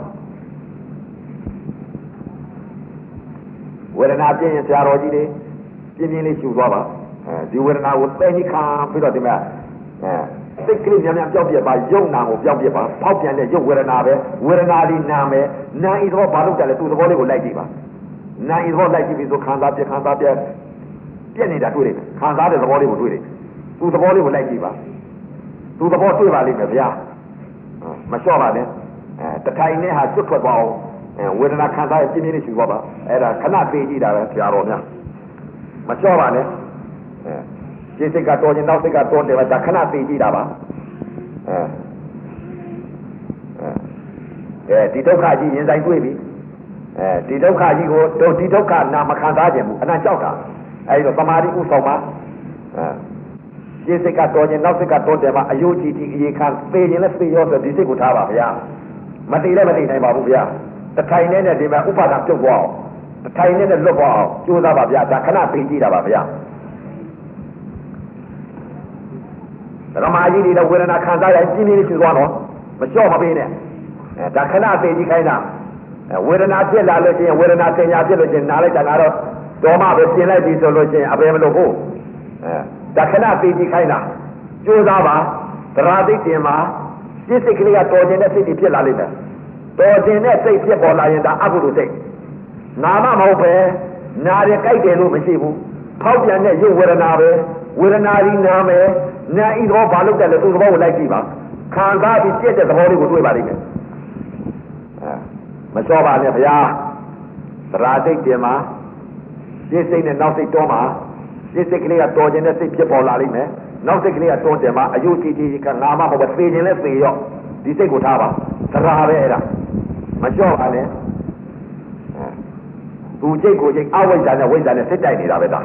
ဝေဒနာပြင်းရင်ဆရာတော်ကြီးတွေပြင်းပြင်းလေးရှူသွားပါဒီဝေဒနာကိုသိနေခံပြီးတော့ဒီမှာစိတ်ကလေးများများပြောင်းပြပါယုံနာကိုပြောင်းပြပါဖောက်ပြန်တဲ့ယုတ်ဝေဒနာပဲဝေဒနာလေးနာမယ်နာဤတော့ဘာလို့ကြလဲသူ့သဘောလေးကိုလိုက်ကြည့်ပါနာဤတော့လိုက်ကြည့်ပြီးဆိုခံစားပြက်နေတာတွေ့တယ်ခံစားတဲ့သဘောလေးကိုတွေ့တယ်သူ့သဘောလေးကိုလိုက်ကြည့်ပါသူ့သဘောတွေ့ပါလိမ့်မယ်ဗျာမလျှော့ပါနဲ့တထိုင်နဲ့ဟာကျွတ်ထွက်သွားအောင်ဝေဒနာခံစားရပြင်းပြင်းလေးရှူသွားပါအဲ့ဒါခဏသေးကြည့်တာပဲဆရာတော်များမလျှော့ပါနဲ့ဒီစိတ်ကတော်ရင်နောက်စိတ်ကတော်တယ်ဒါခဏသေးကြည့်တာပါဒီဒုက္ခကြီးရင်ဆိုင်တွေ့ပြီဒီဒုက္ခကြီးကိုဒီဒုက္ခနာမခံစားခြင်းဘူးအနံ့ကြောက်တာအဲဒီတော့သမာဓိဥဆောင်ပါရှင်းစိတ်ကတော့ခြင်းနောက်စိတ်ကတော့တယ်မှာအယုတ်ကြီးအရေးခံပေရင်လည်းပေရောဆိုဒီစိတ်ကိုထားပါဗျာမတည်လည်းမတည်နိုင်ပါဘူးဗျာတထိုင်နဲ့ဒီမှာဥပါဒပြုတ်သွားအောင်တထိုင်နဲ့လွတ်သွားအောင်ကြိုးစားပါဗျာဒါခဏပေးကြည့်တာပါဗျာဓမ္မကြီးတွေတော့ဝေဒနာခံစားရပြင်းပြင်းရှိသွားတော့မလျှော့မပေးနဲ့ဒါခဏပေးကြည့်ခိုင်းတာဝေဒနာဖြစ်လာလို့ရှိရင်ဝေဒနာသင်ညာဖြစ်လို့ရှိရင်နားလိုက်တာကတော့ဒေါမပဲပြင်လိုက်ပြီဆိုလို့ရှိရင်အပေမလို့ဘူးဒါခဏပေးကြည့်ခိုင်းတာကြိုးစားပါသရာသိတင်မှာစိတ်ကလေးကတော်ခြင်းနဲ့စိတ်တွေဖြစ်လာလိမ့်မယ်တော်ခြင်းနဲ့စိတ်ဖြစ်ပေါ်လာရင်ဒါအကုသိုလ်စိတ်နာမမဟုတ်ပဲနာရကြိုက်တယ်လို့မရှိဘူးဖောက်ပြန်တဲ့ရုပ်ဝေဒနာပဲဝေဒနာကြီးနာမယ်နာဤတော့ဘာလို့တက်လဲသူ့သဘောကိုလိုက်ကြည့်ပါခံစားပြီးပြည့်တဲ့သဘောလေးကိုတွေ့ပါလိမ့်မယ်မလျှော့ပါနဲ့ဗျာသရာသိတင်မှာစိတ်နဲ့နောက်စိတ်တော်မှာစိတ်ကလေးကတော်ခြင်းနဲ့စိတ်ဖြစ်ပေါ်လာလိမ့်မယ်နောက်စိတ်ကလေးကတွန်းတယ်မှာအယုတ်ကြီးကငါမဟုတ်ပဲသေခြင်းလဲသေရော့ဒီစိတ်ကိုထားပါသရာပဲအဲ့ဒါမလျှော့ပါနဲ့သူစိတ်ကိုစိတ်အဝိဇ္ဇာနဲ့ဝိဇ္ဇာနဲ့စိတ်တိုက်နေတာပဲဒါ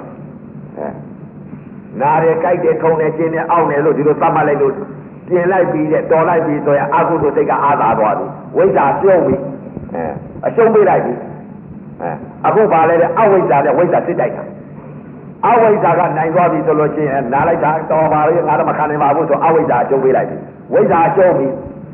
နာရဲကြိုက်တယ်ထုံတယ်ကျင်းတယ်အောင့်တယ်လို့ဒီလိုသတ်မှတ်လိုက်လို့ပြင်လိုက်ပြီးတဲ့တော်လိုက်ပြီးဆိုရင်အကုသိုလ်စိတ်ကအာသာသွားပြီဝိဇ္ဇာပြုံးပြီအရှုံးပေးလိုက်ပြီအခုပါလဲတဲ့အဝိဇ္ဇာနဲ့ဝိဇ္ဇာစိတ်တိုက်တာအဝိဇ္ဇာကနိုင်သွားပြီဆိုလို့ရှိရင်နားလိုက်တာတော်ပါလေငါတော့မခံနိုင်ပါဘူးဆိုအဝိဇ္ဇာအကျုံးပေးလိုက်ပြီဝိဇ္ဇာအကျုံးပြီ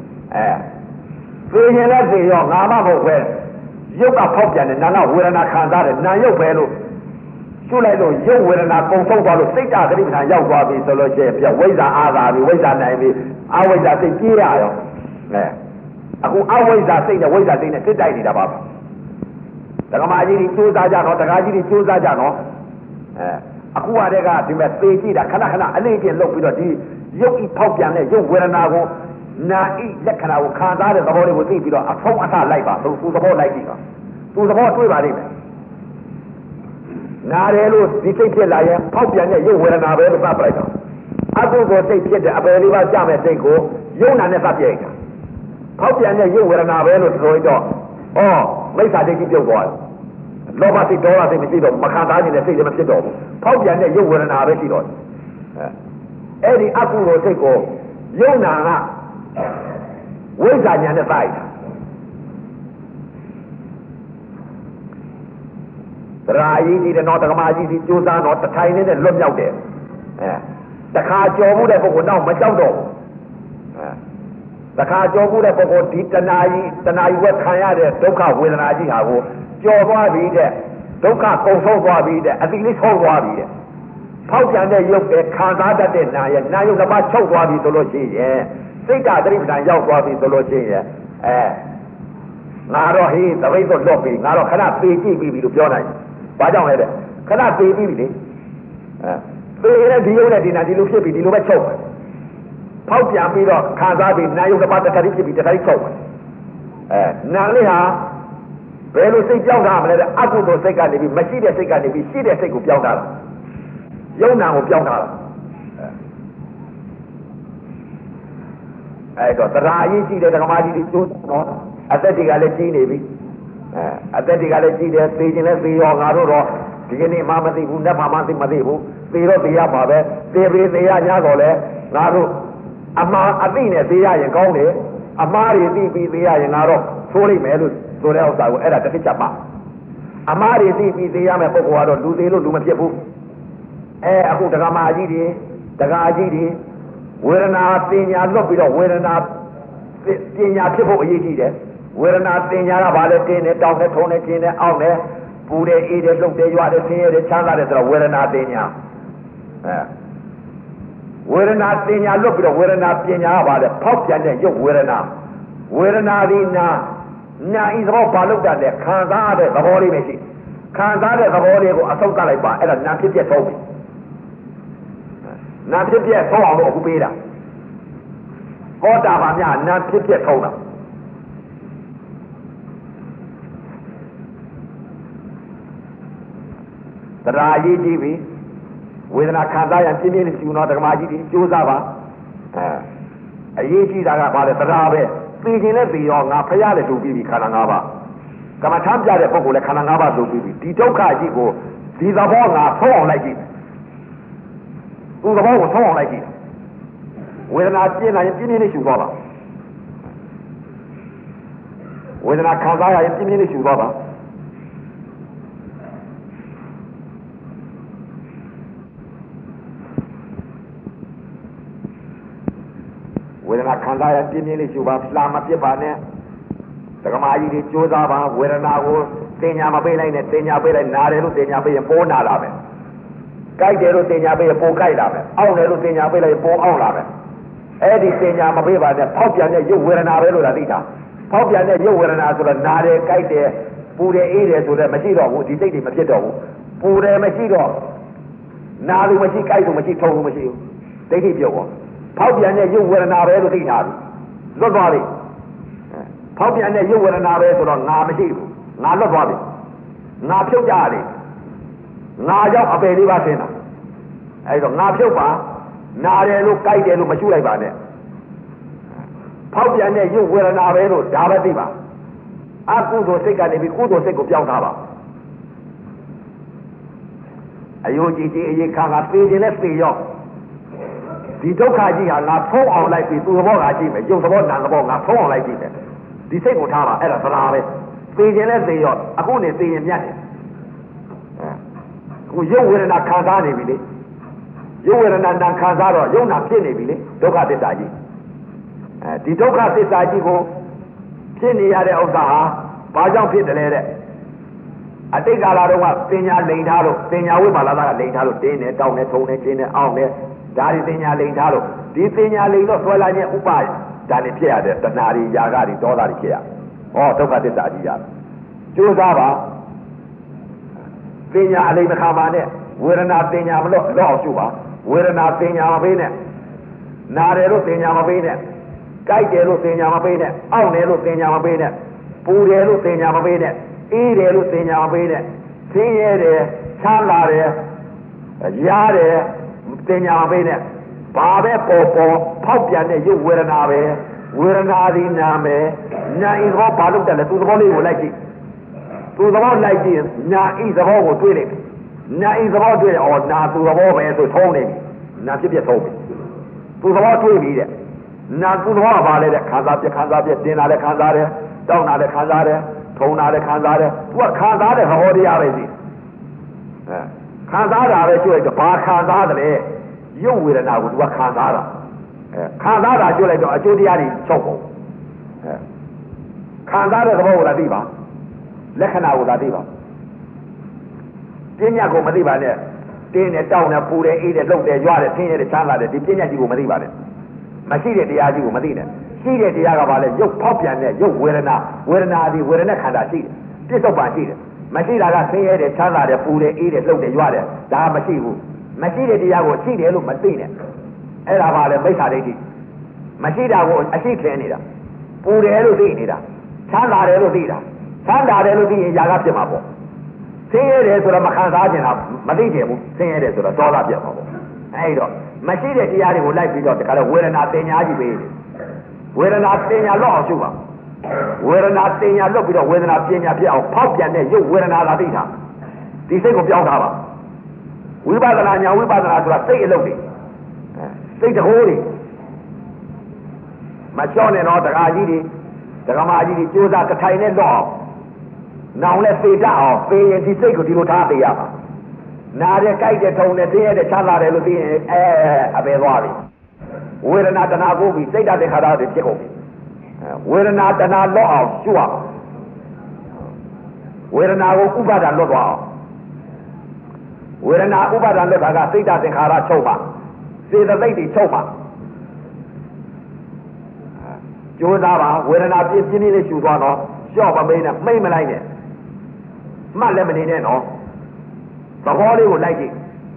သိရင်လည်းသိရောငါမဟုတ်ပဲရုပ်ကဖောက်ပြန်တယ်နာနာဝေဒနာခံစားတယ်နာရုပ်ပဲလို့ကျွလိုက်လို့ရုပ်ဝေဒနာပုံဆုံးသွားလို့စိတ်ဓာတ်တိပ္ပံရောက်သွားပြီဆိုလို့ရှိရင်ပြဝိဇ္ဇာအာသာပြီဝိဇ္ဇာနိုင်ပြီအဝိဇ္ဇာစိတ်ပြေးရရောအခုအဝိဇ္ဇာစိတ်နဲ့ဝိဇ္ဇာစိတ်နဲ့စိတ်တိုက်နေတာပါဒကမာကြီးတွေကျိုးစားကြတော့ဒကာကြီးတွေကျိုးစားကြတော့အခုကတည်းကဒီမဲ့သေကြည့်တာခဏခဏအလေးချင်းလုပ်ပြီးတော့ဒီရုပ်ဤဖောက်ပြန်တဲ့ရုပ်ဝေဒနာကိုနာဤလက္ခဏာကိုခံစားတဲ့သဘောလေးကိုသိပြီးတော့အဖုံးအထလိုက်ပါသူသဘောလိုက်ကြည့်ပါသူသဘောတွေ့ပါလိမ့်မယ်နာတယ်လို့ဒီစိတ်ဖြစ်လာရင်ဖောက်ပြန်တဲ့ရုပ်ဝေဒနာပဲလို့သတ်ပလိုက်တော့အကုသိုလ်စိတ်ဖြစ်တဲ့အပယ်လေးပါးကြမဲ့စိတ်ကိုယုံနာနဲ့သတ်ပြလိုက်တာဖောက်ပြန်တဲ့ရုပ်ဝေဒနာပဲလို့ဆိုတော့မိစ္ဆာဒိဋ္ဌိပြုတ်သွားတယ်လောဘစိတ်ဒေါသစိတ်မရှိတော့မခံစားနိုင်တဲ့စိတ်လည်းမဖြစ်တော့ဘူးဖောက်ပြန်တဲ့ရုပ်ဝေဒနာပဲရှိတော့အဲ့ဒီအကုသိုလ်စိတ်ကိုယုံနာကဝိဇ္ဇာဉာဏ်နဲ့တိုက်တာသရာကြီးကြီးတဲ့တော့ဓမ္မကြီးကြီးကြိုးစားတော့တထိုင်နဲ့လွတ်မြောက်တယ်တခါကြော်မှုတဲ့ပုဂ္ဂိုလ်တော့မကြောက်တော့တခါကြော်မှုတဲ့ပုဂ္ဂိုလ်ဒီတဏှာကြီးဝက်ခံရတဲ့ဒုက္ခဝေဒနာကြီးဟာကိုကြော်သွားပြီတဲ့ဒုက္ခကုန်ဆုံးသွားပြီတဲ့အတိလေးဆုံးသွားပြီတဲ့ဖောက်ပြန်တဲ့ရုပ်ပဲခံစားတတ်တဲ့နာရဲ့နာယုတ်တစ်ပါးချုပ်သွားပြီဆိုလို့ရှိရင်စိတ်ဓာတ်တိပ္ပံရောက်သွားပြီဆိုလို့ရှိရင်ငါတော့ဟေးသပိတ်တော့လွတ်ပြီငါတော့ခဏပေကြည့်ပြီလို့ပြောနိုင်ဘာကြောင့်လဲတဲ့ခဏပေကြည့်ပြီလေပေရတဲ့ဒီရုပ်နဲ့ဒီနာဒီလိုဖြစ်ပြီဒီလိုပဲချုပ်ပဲဖောက်ပြန်ပြီးတော့ခံစားပြီးနာယုတ်တစ်ပါးတစ်ခါတည်းဖြစ်ပြီးတစ်ခါတည်းချုပ်ပဲနာလေးဟာဘယ်လိုစိတ်ပြောင်းတာမလဲတဲ့အကုသိုလ်စိတ်ကနေပြီးမရှိတဲ့စိတ်ကနေပြီးရှိတဲ့စိတ်ကိုပြောင်းတာယုံနာကိုပြောင်းတာအဲ့တော့တရားအရေးကြီးတဲ့ဓမ္မကြီးတွေကျိုးတော့အသက်တွေကလည်းကြီးနေပြီအသက်တွေကလည်းကြီးတယ်သိခြင်းလည်းသိရောငါတို့တော့ဒီကနေ့မှမသိဘူးလက်မှမသိမသိဘူးသိတော့သိရမှာပဲသိပြီးသိရ냐တော့လေငါတို့အမှားအသိနဲ့သိရရင်ကောင်းတယ်အမှားတွေသိပြီးသိရရင်ငါတော့ဆိုးလိမ့်မယ်လို့ဆိုတဲ့ဥစ္စာကိုအဲ့ဒါတစ်ချက်ပါအမှားတွေသိပြီးသိရမယ်ပုဂ္ဂိုလ်ကတော့လူသေးလို့လူမဖြစ်ဘူးအခုဒကာမကြီးတွေဒကာကြီးတွေဝေဒနာပညာလွတ်ပြီးတော့ဝေဒနာပညာဖြစ်ဖို့အရေးကြီးတယ်ဝေဒနာပညာကဘာလဲတင်းတယ်တောင်းတယ်ထုံတယ်ကျင်းတယ်အောင့်တယ်ပူတယ်အေးတယ်လှုပ်တယ်ရွတယ်ဆင်းရဲတယ်ချမ်းသာတယ်ဆိုတော့ဝေဒနာပညာဝေဒနာပညာလွတ်ပြီးတော့ဝေဒနာပညာကဘာလဲဖောက်ပြန်တဲ့ရုပ်ဝေဒနာဒီနာဤသဘောဘာလို့တတ်လဲခံစားတဲ့သဘောလေးပဲရှိခံစားတဲ့သဘောလေးကိုအဆုတ်ကလိုက်ပါအဲ့ဒါနာဖြစ်ပြဆုံးပြီနာဖြစ်ပြဆုံးအောင်လို့အခုပေးတာဟောတာပါများနာဖြစ်ပြဆုံးတာတရားရေးကြည့်ပြီဝေဒနာခံစားရပြင်းပြင်းနဲ့ရှိဦးတော့ဓမ္မကြီးတွေကြိုးစားပါအရေးကြီးတာကဘာလဲတရားပဲသိခြင်းနဲ့သိရောငါဖျားတယ်ဆိုပြီးပြီခန္ဓာ၅ပါးကမ္မထမ်းပြတဲ့ပုဂ္ဂိုလ်လည်းခန္ဓာ၅ပါးဆိုပြီးပြီဒီဒုက္ခကြီးကိုဒီသဘောငါဆုံးအောင်လိုက်ကြည့်သူ့သဘောကိုဆုံးအောင်လိုက်ကြည့်ဝေဒနာပြင်းလာရင်ပြင်းပြင်းလေးရှူသွားပါဝေဒနာခံစားရရင်ပြင်းပြင်းလေးရှူသွားပါဝေဒနာခံစားရပြင်းပြင်းလေးရှူပါလှမပြစ်ပါနဲ့ဒကမာကြီးတွေကြိုးစားပါဝေဒနာကိုတင်ညာမပေးလိုက်နဲ့တင်ညာပေးလိုက်နာတယ်လို့တင်ညာပေးရင်ပိုးနာလာမယ်ကြိုက်တယ်လို့တင်ညာပေးရင်ပိုးကြိုက်လာမယ်အောင့်တယ်လို့တင်ညာပေးလိုက်ရင်ပိုးအောင့်လာမယ်အဲ့ဒီတင်ညာမပေးပါနဲ့ဖောက်ပြန်တဲ့ရုပ်ဝေဒနာပဲလို့သာသိတာဖောက်ပြန်တဲ့ရုပ်ဝေဒနာဆိုတော့နာတယ်ကြိုက်တယ်ပူတယ်အေးတယ်ဆိုတော့မရှိတော့ဘူးဒီစိတ်တွေမဖြစ်တော့ဘူးပူတယ်မရှိတော့နာလို့မရှိကြိုက်လို့မရှိထုံလို့မရှိဘူးဒိဋ္ဌိပြုတ်သွားဖောက်ပြန်တဲ့ရုပ်ဝေဒနာပဲလို့သိတာလွတ်သွားပြီဖောက်ပြန်တဲ့ရုပ်ဝေဒနာပဲဆိုတော့ငါမရှိဘူးငါလွတ်သွားပြီငါဖြုတ်ကြရတယ်ငါကြောင့်အပယ်လေးပါဆင်းတာအဲ့တော့ငါဖြုတ်ပါနာတယ်လို့ကြိုက်တယ်လို့မရှုလိုက်ပါနဲ့ဖောက်ပြန်တဲ့ရုပ်ဝေဒနာပဲလို့ဒါပဲသိပါအကုသိုလ်စိတ်ကနေပြီးကုသိုလ်စိတ်ကိုပြောင်းထားပါအယုံကြည်ကြည်အရေးခံကသိခြင်းနဲ့သိရောဒီဒုက္ခကြီးဟာငါဖုံးအောင်လိုက်ပြီးသူ့သဘောကကြည့်မယ်ရုပ်သဘောနာသဘောငါဖုံးအောင်လိုက်ကြည့်မယ်ဒီစိတ်ကိုထားပါအဲ့ဒါသလားပဲသိခြင်းနဲ့သိရောအခုနေသိရင်မြတ်တယ်အခုရုပ်ဝေဒနာခံစားနေပြီလေရုပ်ဝေဒနာနာခံစားတော့ရုပ်နာဖြစ်နေပြီလေဒုက္ခသစ္စာကြီးဒီဒုက္ခသစ္စာကြီးကိုဖြစ်နေရတဲ့ဥစ္စာဟာဘာကြောင့်ဖြစ်တယ်လဲတဲ့အတိတ်ကာလတုန်းကပညာလိန်ထားလို့ပညာဝိပါဒကလိန်ထားလို့တင်းနေတောင်းနေထုံနေကျင်းနေအောင်နေဒါဒီပညာလိန်ထားလို့ဒီပညာလိန်တော့ဆွဲလာခြင်းဥပါဒါနေဖြစ်ရတဲ့တဏှာတွေຢာကတွေဒေါသတွေဖြစ်ရဟောဒုက္ခသစ္စာကြီးရကျိုးစားပါပညာအလိမ်မခံပါနဲ့ဝေဒနာပညာမလို့တော့ရှုပါဝေဒနာပညာမပေးနဲ့နာတယ်လို့ပညာမပေးနဲ့ကြိုက်တယ်လို့ပညာမပေးနဲ့အောင့်တယ်လို့ပညာမပေးနဲ့ပူတယ်လို့ပညာမပေးနဲ့အေးတယ်လို့ပညာမပေးနဲ့ဆင်းရဲတယ်ချမ်းသာတယ်ရားတယ်ပညာမပေးနဲ့ဘာပဲပေါ်ပေါ်ဖောက်ပြန်တဲ့ရုပ်ဝေဒနာပဲဝေဒနာဒီနာမယ်နာဤသဘောဘာလို့တက်လဲသူသဘောလေးကိုလိုက်ကြည့်သူသဘောလိုက်ကြည့်နာဤသဘောကိုတွေးလိုက်နာဤသဘောတွေ့အော်နာသူသဘောပဲဆိုထုံးနေပြီနာဖြစ်ဖြစ်ထုံးပြီသူသဘောတွေ့ပြီတဲ့နာသူသဘောကဘာလဲတဲ့ခံစားပြခံစားပြတင်လာတဲ့ခံစားတယ်တောင်းလာတဲ့ခံစားတယ်ထုံလာတဲ့ခံစားတယ်သူကခံစားတဲ့သဘောတရားပဲရှိခံစားတာပဲကျွတ်တော့ဘာခံစားတယ်လဲရုပ်ဝေဒနာကိုသူကခံစားတာခံစားတာကျွတ်လိုက်တော့အကျိုးတရားတွေချုပ်ပုံခံစားတဲ့သဘောကိုလာသိပါလက္ခဏာကိုလာသိပါပညာကိုမသိပါနဲ့တင်းနဲ့တောင်းနဲ့ပူတယ်အေးတယ်လှုပ်တယ်ရွာတယ်ဆင်းရဲတယ်ချမ်းသာတယ်ဒီပညာကြီးကိုမသိပါနဲ့မရှိတဲ့တရားကြီးကိုမသိနဲ့ရှိတဲ့တရားကဘာလဲရုပ်ဖောက်ပြန်တဲ့ရုပ်ဝေဒနာဒီဝေဒနာခန္ဓာရှိတယ်ပြစ္ဆုတ်ပန်ရှိတယ်မရှိတာကဆင်းရဲတယ်ချမ်းသာတယ်ပူတယ်အေးတယ်လှုပ်တယ်ရွာတယ်ဒါမရှိဘူးမရှိတဲ့တရားကိုရှိတယ်လို့မသိနဲ့အဲ့ဒါဘာလဲမိစ္ဆာဒိဋ္ဌိမရှိတာကိုအရှိခင်နေတာပူတယ်လို့သိနေတာချမ်းသာတယ်လို့သိတာချမ်းသာတယ်လို့သိရင်ຢာကဖြစ်မှာပေါ့ဆင်းရဲတယ်ဆိုတော့မခံစားကျင်တာမသိကျင်ဘူးဆင်းရဲတယ်ဆိုတော့ဒေါသပြတ်မှာပေါ့အဲ့တော့မရှိတဲ့တရားတွေကိုလိုက်ပြီးတော့တခါတော့ဝေဒနာတင်ညာကြီးပေးတယ်ဝေဒနာတင်ညာလောက်အောင်ရှုပါဝေဒနာတင်ညာလောက်ပြီးတော့ဝေဒနာပညာဖြစ်အောင်ဖောက်ပြန်တဲ့ရုပ်ဝေဒနာသာသိတာဒီစိတ်ကိုပြောင်းထားပါဝိပဿနာညာဝိပဿနာဆိုတာစိတ်အလုပ်တွေစိတ်တဟိုးတွေမလျှော့နဲ့တော့ဒကာကြီးတွေဒကာမကြီးတွေကြိုးစားကထိုင်နဲ့တော့နောင်နဲ့ပေတတ်အောင်ပေရင်ဒီစိတ်ကိုဒီလိုထားပေးရပါနာတဲ့ကြိုက်တဲ့ထုံတဲ့တင်းရတဲ့ချမ်းသာတယ်လို့သိရင်အပေသွားပြီဝေဒနာတဏှာကိုပြီးစိတ်ဓာတ်တဲ့ခါသားတွေဖြစ်ကုန်ပြီဝေဒနာတဏှာလော့အောင်ရှုရအောင်ဝေဒနာကိုဥပါဒံလွတ်သွားအောင်ဝေဒနာဥပါဒံလွတ်တာကစိတ်ဓာတ်သင်္ခါရချုပ်ပါစေတသိက်တွေချုပ်ပါကြိုးစားပါဝေဒနာပြင်းပြင်းလေးရှုသွားတော့လျှော့မမေးနဲ့မိတ်မလိုက်နဲ့မှတ်လည်းမနေနဲ့နော်သဘောလေးကိုလိုက်ကြည့်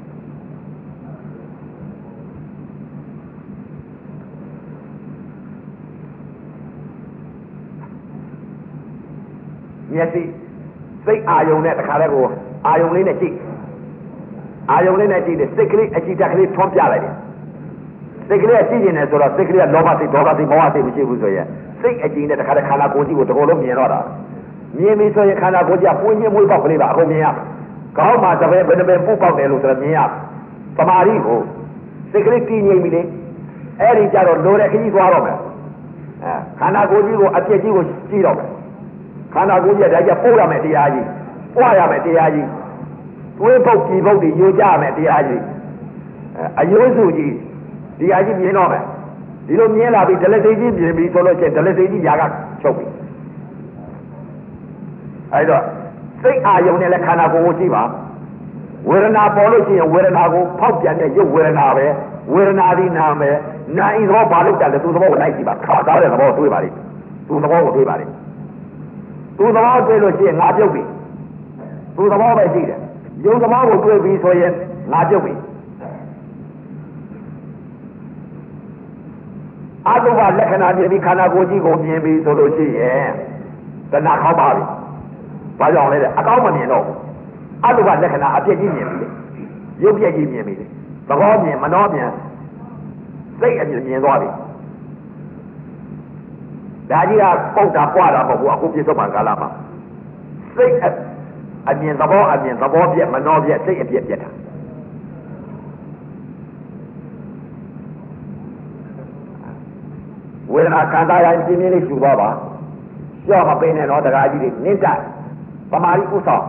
မျက်စိစိတ်အာယုံနဲ့တခါတည်းကိုအာယုံလေးနဲ့ကြည့်အာယုံလေးနဲ့ကြည့်တယ်စိတ်ကလေးအကြည့်တက်ကလေးထွန်းပြလိုက်တယ်စိတ်ကလေးကကြည့်နေတယ်ဆိုတော့စိတ်ကလေးကလောဘစိတ်ဒေါသစိတ်မောဟစိတ်မရှိဘူးဆိုရင်စိတ်အကြည့်နဲ့တခါတည်းခန္ဓာကိုယ်ကြီးကိုတကောလုံးမြင်တော့တာမြင်ပြီဆိုရင်ခန္ဓာကိုယ်ကြီးကပွင့်ချင်းမွေးပေါက်ကလေးပါအခုမြင်ရကောင်းမှသဘယ်ဘယ်နှပင်ပုတ်ပေါက်တယ်လို့ဆိုတော့မြင်ရသမာဓိကိုစိတ်ကလေးတည်ငြိမ်ပြီလေအဲ့ဒီကြတော့လိုတဲ့ခကြီးသွားတော့မယ်ခန္ဓာကိုယ်ကြီးကိုအပြည့်ကြီးကိုကြည့်တော့မယ်ခန္ဓာကိုယ်ကြီးဒါကြပို့ရမယ်တရားကြီးပွားရမယ်တရားကြီးတွေးပုတ်ပြည်ပုတ်တွေယူကြမယ်တရားကြီးအယိုးစုကြီးတရားကြီးမြင်တော့မယ်ဒီလိုမြင်လာပြီဒလစိတ်ကြီးမြင်ပြီဆိုလို့ရှိရင်ဒလစိတ်ကြီးຢာကချုပ်ပြီအဲ့တော့စိတ်အာယုံနဲ့လည်းခန္ဓာကိုယ်ကိုကြည့်ပါဝေဒနာပေါ်လို့ရှိရင်ဝေဒနာကိုဖောက်ပြန်တဲ့ရုပ်ဝေဒနာပဲဝေဒနာဒီနာမယ်နာဤသဘောဘာလို့တက်လဲသူသဘောကိုလိုက်ကြည့်ပါခါသားတဲ့သဘောတွေးပါလိမ့်သူသဘောကိုတွေးပါလိမ့်သူသဘောတွေးလို့ရှိရင်ငါပြုတ်ပြီသူသဘောပဲရှိတယ်ရုပ်သဘောကိုတွေးပြီးဆိုရင်ငါပြုတ်ပြီအတုပလက္ခဏာမြင်ပြီးခန္ဓာကိုယ်ကြီးကိုမြင်ပြီးဆိုလို့ရှိရင်တဏှာခေါက်ပါပြီဘာကြောင့်လဲတဲ့အကောင်းမမြင်တော့အတုပလက္ခဏာအပြည့်ကြီးမြင်ပြီလေရုပ်ပြည့်ကြီးမြင်ပြီလေသဘောမြင်မနှောမြင်စိတ်အမြင်မြင်သွားပြီဒါကြီးကပုတ်တာပွားတာမဟုတ်ဘူးအခုပြစ္ဆုတ်ပံကာလမှာစိတ်အမြင်သဘောအမြင်သဘောပြည့်မနှောပြည့်စိတ်အပြည့်ပြည့်တာဝေဒနာခံစားရရင်ပြင်းပြင်းလေးရှူသွားပါလျှော့မပေးနဲ့တော့တရားကြီးတွေနင့်တက်ပမာရီဥဆောင်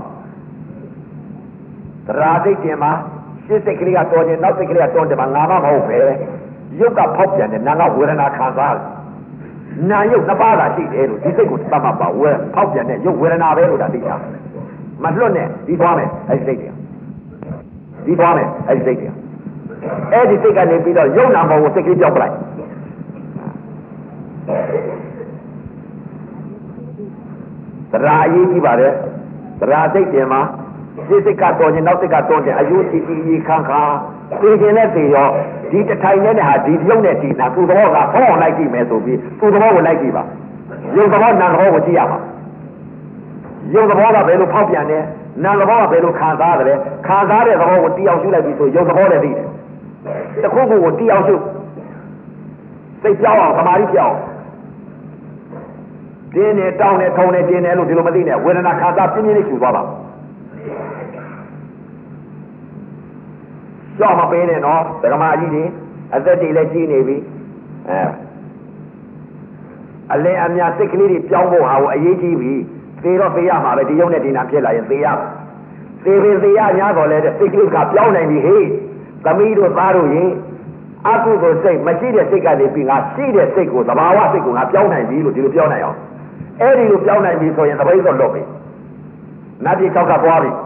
တရားသိတင်မှာရှစ်စိတ်ကလေးကတော်ခြင်းနောက်စိတ်ကလေးကတော်တယ်မှာငါမမဟုတ်ပဲရုပ်ကဖောက်ပြန်တယ်နာကဝေဒနာခံစားတယ်နာရုပ်နှစ်ပါးသာရှိတယ်လို့ဒီစိတ်ကိုသတ်မှတ်ပါဝေဖောက်ပြန်တဲ့ရုပ်ဝေဒနာပဲလို့ဒါသိတာမလွတ်နဲ့ဒီသွားမယ်အဲ့ဒီစိတ်တွေဒီသွားမယ်အဲ့ဒီစိတ်တွေအဲ့ဒီစိတ်ကနေပြီးတော့ရုပ်နာမောကိုစိတ်ကလေးပြောက်ပလိုက်တရားအရေးကြီးပါတယ်တရားစိတ်တင်မှာစိတ်ကတော်ခြင်းနောက်စိတ်ကတော်ခြင်းအယုစီတီခန်းခါသိခြင်းနဲ့သိရောဒီတထိုင်နဲ့ဟာဒီပြုံးနဲ့ဒီနာသူ့သဘောကဖောင်းအောင်လိုက်ကြည့်မယ်ဆိုပြီးသူ့သဘောကိုလိုက်ကြည့်ပါရုပ်သဘောနာသဘောကိုကြည့်ရပါရုပ်သဘောကဘယ်လိုဖောက်ပြန်လဲနာသဘောကဘယ်လိုခံစားတယ်ခံစားတဲ့သဘောကိုတရားရှုလိုက်ပြီးဆိုရုပ်သဘောနဲ့သိတယ်တစ်ခုခုကိုတရားရှုစိတ်ကြောက်အောင်သမာဓိပြောင်းတင်းနေတောင်းနေထုံနေတင်းနေလို့ဒီလိုမသိနဲ့ဝေဒနာခံစားပြင်းပြင်းလေးရှုသွားပါကြောက်မပေးနဲ့နော်ဒကမာကြီးတွေအသက်တွေလည်းကြီးနေပြီအလင်းအမြစိတ်ကလေးတွေပြောင်းဖို့ဟာကိုအရေးကြီးပြီသေတော့သေရမှာပဲဒီရုပ်နဲ့ဒီနာဖြစ်လာရင်သေရသေပေသေရညာတော့လဲစိတ်ကလေးကပြောင်းနိုင်ပြီဟေးသမီးတို့သားတို့ရင်အကုသိုလ်စိတ်မရှိတဲ့စိတ်ကနေပြီးငါရှိတဲ့စိတ်ကိုသဘာဝစိတ်ကိုငါပြောင်းနိုင်ပြီလို့ဒီလိုပြောနိုင်အောင်အဲ့ဒီလိုပြောင်းနိုင်ပြီဆိုရင်သပိတ်တော့လွတ်ပြီနတ်ပြည်၆ကသွားပြီ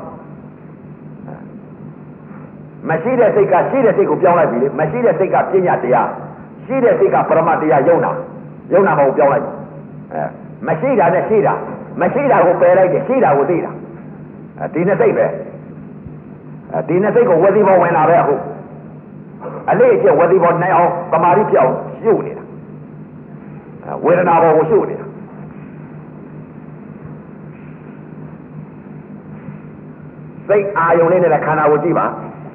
မရှိတဲ့စိတ်ကရှိတဲ့စိတ်ကိုပြောင်းလိုက်ပြီလေမရှိတဲ့စိတ်ကပညာတရားရှိတဲ့စိတ်ကပရမတရားယုံနာမဟုတ်ပြောင်းလိုက်မရှိတာနဲ့ရှိတာမရှိတာကိုပယ်လိုက်တယ်ရှိတာကိုသိတာဒီနှစ်စိတ်ပဲဒီနှစ်စိတ်ကိုဝစီဘောဝင်လာပဲအခုအလေးအကျဝစီဘောနိုင်အောင်ပမာတိပြောင်းရှုပ်နေတာဝေဒနာဘောကိုရှုပ်နေတာစိတ်အာယုံလေးနဲ့ခန္ဓာကိုကြည့်ပါ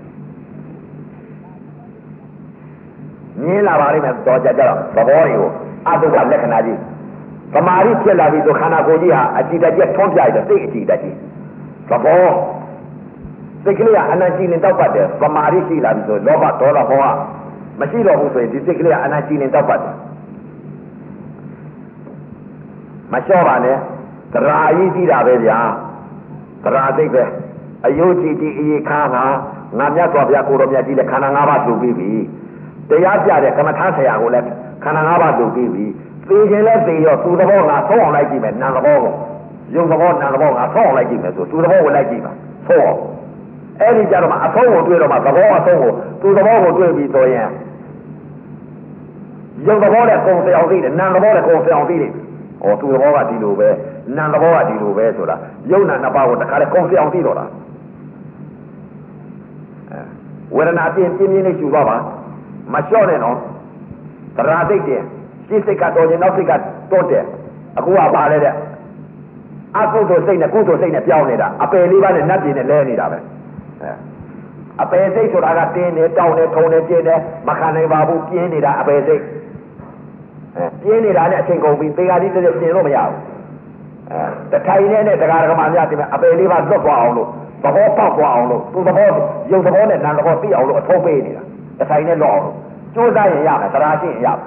မြင်လာပါလိမ့်မယ်တော့ကြတော့သဘောတွေကိုအတုပလက္ခဏာကြီးပမာတိဖြစ်လာပြီဆိုခန္ဓာကိုယ်ကြီးဟာအကြည်တကျထွန်းပြရတဲ့စိတ်အကြည်တကြီးသဘောစိတ်ကလေးကအနန္တကြီးနဲ့တောက်ပတ်တယ်ပမာတိရှိလာပြီဆိုလောဘဒေါသဘောကမရှိတော့ဘူးဆိုရင်ဒီစိတ်ကလေးကအနန္တကြီးနဲ့တောက်ပတ်တယ်မလျှော့ပါနဲ့တရားကြီးကြည့်တာပဲဗျာတရားသိပဲအယုတ်ကြည်အေးခါဟာငါမြတ်စွာဘုရားကိုတော်မြတ်ကြီးလည်းခန္ဓာ၅ပါးပြုပြီးပြီတရားပြတဲ့ကမ္မထာဆရာကိုလည်းခန္ဓာ၅ပါးပြုပြီးပြီသိခြင်းလည်းသိရောသူသဘောကဆုံးအောင်လိုက်ကြည့်မယ်နာသဘောကိုယုံသဘောနာသဘောကဆုံးအောင်လိုက်ကြည့်မယ်ဆိုသူသဘောကိုလိုက်ကြည့်ပါဆုံးအောင်အဲ့ဒီကြတော့မှအဆုံးကိုတွေ့တော့မှသဘောအဆုံးကိုသူသဘောကိုတွေ့ပြီးဆိုရင်ယုံသဘောနဲ့ကုန်အောင်သိတယ်နာသဘောနဲ့ကုန်အောင်သိတယ်ဩသူသဘောကဒီလိုပဲနာသဘောကဒီလိုပဲဆိုတာယုံနာနှစ်ပါးကိုတခါလေကုန်အောင်သိတော့တာဝေဒနာပြင်းပြင်းလေးရှူသွားပါမလျှော့နဲ့နော်တရားသိတယ်ရှင်းစိတ်ကတော်ခြင်းနောက်စိတ်ကတွတ်တယ်အခုကပါလေတဲ့အကုသိုလ်စိတ်နဲ့ကုသိုလ်စိတ်နဲ့ပြောင်းနေတာအပယ်လေးပါးနဲ့နတ်ပြည်နဲ့လဲနေတာပဲအပယ်စိတ်ဆိုတာကတင်းနေတောင်းနေထုံနေကျင်းနေမခံနိုင်ပါဘူးပြင်းနေတာအပယ်စိတ်ပြင်းနေတာနဲ့အချိန်ကုန်ပြီသေဃာတိတည်းပြင်လို့မရဘူးတထိုင်နဲ့တရားဓမ္မများတင်အပယ်လေးပါလွတ်သွားအောင်လို့သဘောပေါက်သွားအောင်လို့သူသဘောယုံသဘောနဲ့နာမ်သဘောသိအောင်လို့အထောက်ပေးနေတာတစ်ဆိုင်နဲ့လောအောင်ကြိုးစားရင်ရမယ်သရာရှိရင်ရ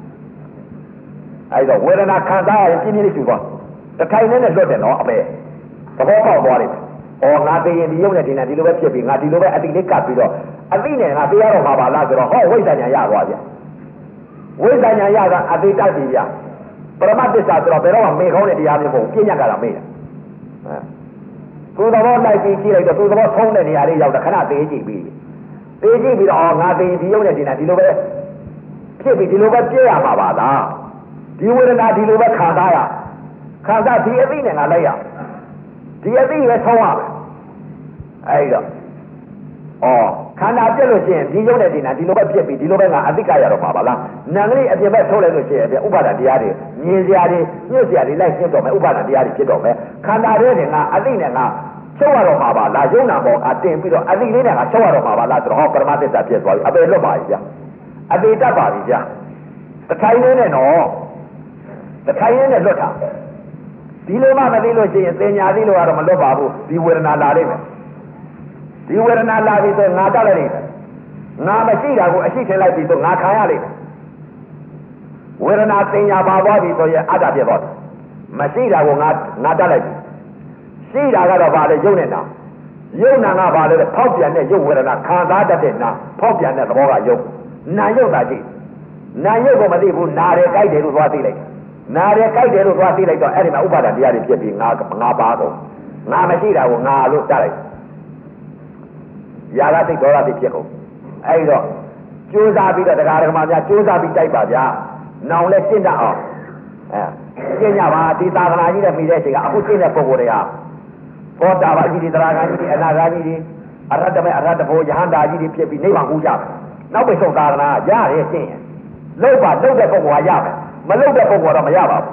အဲ့တော့ဝေဒနာခံစားရရင်ပြင်းပြင်းလေးရှူသွားတစ်ထိုင်နဲ့လွတ်တယ်နော်အပဲသဘောပေါက်သွားတယ်ငါသိရင်ဒီရုပ်နဲ့ဒီနဲ့ဒီလိုပဲဖြစ်ပြီးငါဒီလိုပဲအတိလေးကပ်ပြီးတော့အတိနဲ့ငါသိရတော့မှာပါလားဆိုတော့ဟောဝိဇ္ဇာညာရသွားပြန်ဝိဇ္ဇာညာရတာအတိတက်ပြီပြပရမတ္တစ္ဆာဆိုတော့ဘယ်တော့မှမေခေါင်းတဲ့တရားမျိုးမဟုတ်ပြည့်ညတ်ကြတာမေးတယ်သူသဘောလိုက်ပြီးကြည့်လိုက်တော့သူသဘောထုံးတဲ့နေရာလေးရောက်တာခဏသေးကြည့်ပြီးသေးကြည့်ပြီးတော့ငါသိဒီရုပ်နဲ့ဒီနဲ့ဒီလိုပဲဖြစ်ပြီးဒီလိုပဲပြည့်ရမှာပါလားဒီဝေဒနာဒီလိုပဲခံစားရခံစားဒီအသိနဲ့ငါလိုက်ရဒီအသိပဲထုံးရမယ်အဲ့တော့ခန္ဓာပြက်လို့ရှိရင်ဒီရုပ်နဲ့ဒီနာဒီလိုပဲဖြစ်ပြီးဒီလိုပဲငါအသိကရတော့မှာပါလားနာကလေးအပြင်ဘက်ထုတ်လိုက်လို့ရှိရင်ဥပါဒံတရားတွေမြင်စရာတွေညှို့စရာတွေလိုက်ဖြစ်တော့မယ်ဥပါဒံတရားတွေဖြစ်တော့မယ်ခန္ဓာထဲနဲ့ငါအသိနဲ့ငါချုပ်ရတော့မှာပါလားယုံနာပေါ်အတင်ပြီးတော့အသိလေးနဲ့ငါချုပ်ရတော့မှာပါလားဆိုတော့ပရမသစ္စာဖြစ်သွားပြီအပေလွတ်ပါပြီဗျာအပေတတ်ပါပြီဗျာတစ်ထိုင်လေးနဲ့တော့တစ်ထိုင်လေးနဲ့လွတ်တာဒီလိုမှမသိလို့ရှိရင်သင်ညာသိလို့ကတော့မလွတ်ပါဘူးဒီဝေဒနာလာလိမ့်မယ်ဒီဝေဒနာလာပြီဆိုငါတက်လိုက်လိမ့်မယ်ငါမရှိတာကိုအရှိထင်လိုက်ပြီဆိုငါခံရလိမ့်မယ်ဝေဒနာသင်ညာပါသွားပြီဆိုရင်အတ္တပြတ်သွားတယ်မရှိတာကိုငါတက်လိုက်ပြီရှိတာကတော့ဘာလဲယုံနေတာယုံနာကဘာလဲဖောက်ပြန်တဲ့ယုတ်ဝေဒနာခံစားတတ်တဲ့နာဖောက်ပြန်တဲ့သဘောကယုံနာယုတ်တာရှိနာယုတ်ကိုမသိဘူးနာတယ်ကြိုက်တယ်လို့သွားသိလိုက်နာတယ်ကြိုက်တယ်လို့သွားသိလိုက်တော့အဲ့ဒီမှာဥပါဒံတရားတွေဖြစ်ပြီးငါပါတော့ငါမရှိတာကိုငါလို့တက်လိုက်ຢာကသိဒေါသသိဖြစ်ကုန်အဲ့တော့ကြိုးစားပြီးတော့တရားဓမ္မများကြိုးစားပြီးတိုက်ပါဗျာနောင်လဲရှင်းတတ်အောင်ရှင်းကြပါဒီသာသနာကြီးနဲ့ပြီးတဲ့အချိန်ကအခုရှင်းတဲ့ပုဂ္ဂိုလ်တွေကဘောတာပါကြီးတွေတရားဂန်ကြီးတွေအနာဂန်ကြီးတွေအရဟတမေအရဟတဘောယဟန္တာကြီးတွေဖြစ်ပြီးနိဗ္ဗာန်ကူးကြမယ်နောက်ပိတ်ဆုံးသာသနာရတယ်ရှင်းရင်လောက်ပါလောက်တဲ့ပုဂ္ဂိုလ်ကရမယ်မလောက်တဲ့ပုဂ္ဂိုလ်တော့မရပါဘူး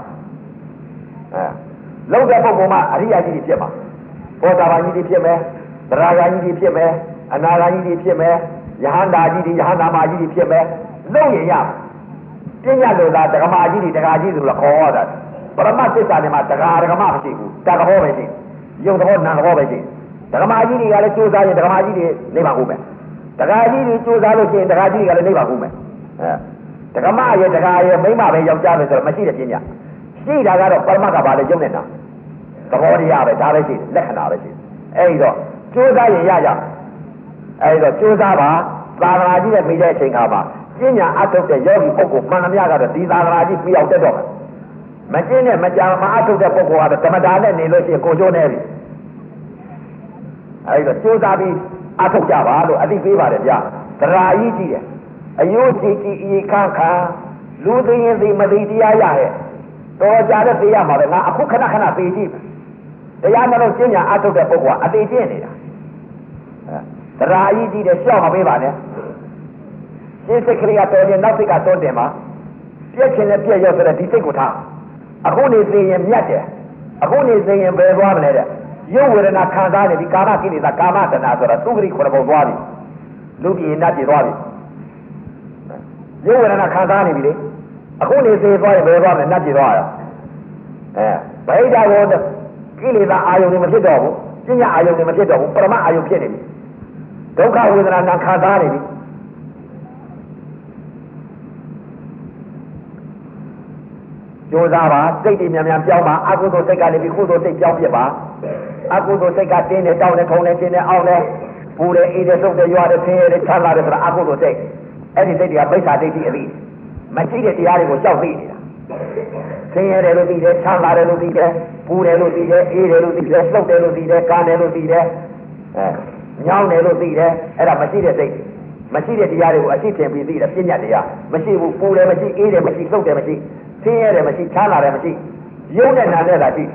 လောက်တဲ့ပုဂ္ဂိုလ်မှအရိယာကြီးတွေဖြစ်မှာဘောတာပါကြီးတွေဖြစ်မယ်တရားဂန်ကြီးတွေဖြစ်မယ်အနာဂါကြီးတွေဖြစ်မယ်ယဟန္တာကြီးတွေယဟန္တာမကြီးတွေဖြစ်မယ်လုံရင်ရပညာလို့သာဒကမာကြီးတွေဒကာကြီးတွေလို့ခေါ်ရတာပရမသစ္စာတွေမှာဒကာဒကမမရှိဘူးတကဟောပဲရှိယုံတော်နာဟောပဲရှိဒကမာကြီးတွေကလည်းကြိုးစားရင်ဒကမာကြီးတွေနိဗ္ဗာန်ကိုမယ်ဒကာကြီးတွေကြိုးစားလို့ရှိရင်ဒကာကြီးတွေကလည်းနိဗ္ဗာန်ကိုမယ်ဒကမရဲ့ဒကာရဲ့မိမပဲယောက်ျားပဲဆိုတော့မရှိတဲ့ပညာရှိတာကတော့ပရမတ်ကဘာလဲယုံနေတာသဘောတရားပဲဒါပဲရှိလက္ခဏာပဲရှိအဲ့တော့ကြိုးစားရင်ရကြအဲ့တော့ကြိုးစားပါသာသနာကြီးနဲ့မိတဲ့အချိန်ခါမှာကျင့်ညာအထုတ်တဲ့ယောဂီပုဂ္ဂိုလ်မှန်သမျှကတော့ဒီသာသနာကြီးပြောင်းတက်တော့မကျင့်နဲ့မကြံမအထုတ်တဲ့ပုဂ္ဂိုလ်ကတော့ဓမ္မတာနဲ့နေလို့ရှိရင်ကိုကျိုးနေပြီအဲ့တော့ကြိုးစားပြီးအထုတ်ကြပါလို့အသိပေးပါတယ်ဗျာသရာကြီးကြည့်တယ်အယိုးကြည့်ကြည့်ဤခန့်ခါလူသိရင်သိမသိတရားရဟဲ့တော်ကြတဲ့သိရမှာပဲငါအခုခဏခဏသိကြည့်တရားမလို့ကျင့်ညာအထုတ်တဲ့ပုဂ္ဂိုလ်ကအသိကျင့်နေတာသရာကြီးကြည့်တယ်ရှောက်မပေးပါနဲ့ရှင်းစိတ်ကလေးကတော်ရင်နောက်စိတ်ကတော်တယ်မှာပြက်ချင်နဲ့ပြက်ရောက်ဆိုတဲ့ဒီစိတ်ကိုထားအခုနေသိရင်မြတ်တယ်အခုနေသိရင်ဘယ်သွားမလဲတဲ့ရုပ်ဝေဒနာခံစားနေဒီကာမကိလေသာကာမတဏှာဆိုတာသူဂရိခေါ်ပေါ်သွားပြီလူပြည်နတ်ပြည်သွားပြီရုပ်ဝေဒနာခံစားနေပြီလေအခုနေသိသွားရင်ဘယ်သွားမလဲနတ်ပြည်သွားရဗိဓာကိုကိလေသာအာယုန်တွေမဖြစ်တော့ဘူးပညာအာယုန်တွေမဖြစ်တော့ဘူးပရမအာယုန်ဖြစ်နေပြီဒုက္ခဝေဒနာနာခံစားနေပြီကြိုးစားပါစိတ်တွေများများပြောင်းပါအကုသိုလ်စိတ်ကနေပြီးကုသိုလ်စိတ်ပြောင်းပြပါအကုသိုလ်စိတ်ကတင်းနေတောင်းနေထုံနေတင်းနေအောင်နေပူတယ်အေးတယ်သုတ်တယ်ရွာတယ်ဆင်းရဲတယ်ချမ်းသာတယ်ဆိုတာအကုသိုလ်စိတ်အဲ့ဒီစိတ်တွေကပိဿာဒိဋ္ဌိအပြီးမရှိတဲ့တရားတွေကိုကြောက်သိနေတာဆင်းရဲတယ်လို့သိတယ်ချမ်းသာတယ်လို့သိတယ်ပူတယ်လို့သိတယ်အေးတယ်လို့သိတယ်သုတ်တယ်လို့သိတယ်ကာတယ်လို့သိတယ်ညောင်းတယ်လို့သိတယ်အဲ့ဒါမရှိတဲ့စိတ်မရှိတဲ့တရားတွေကိုအရှိထင်ပြီးသိတယ်ပြဉ္ညာတရားမရှိဘူးပူတယ်မရှိအေးတယ်မရှိသုတ်တယ်မရှိဆင်းရဲတယ်မရှိချမ်းသာတယ်မရှိရုပ်နဲ့နာနဲ့သာရှိ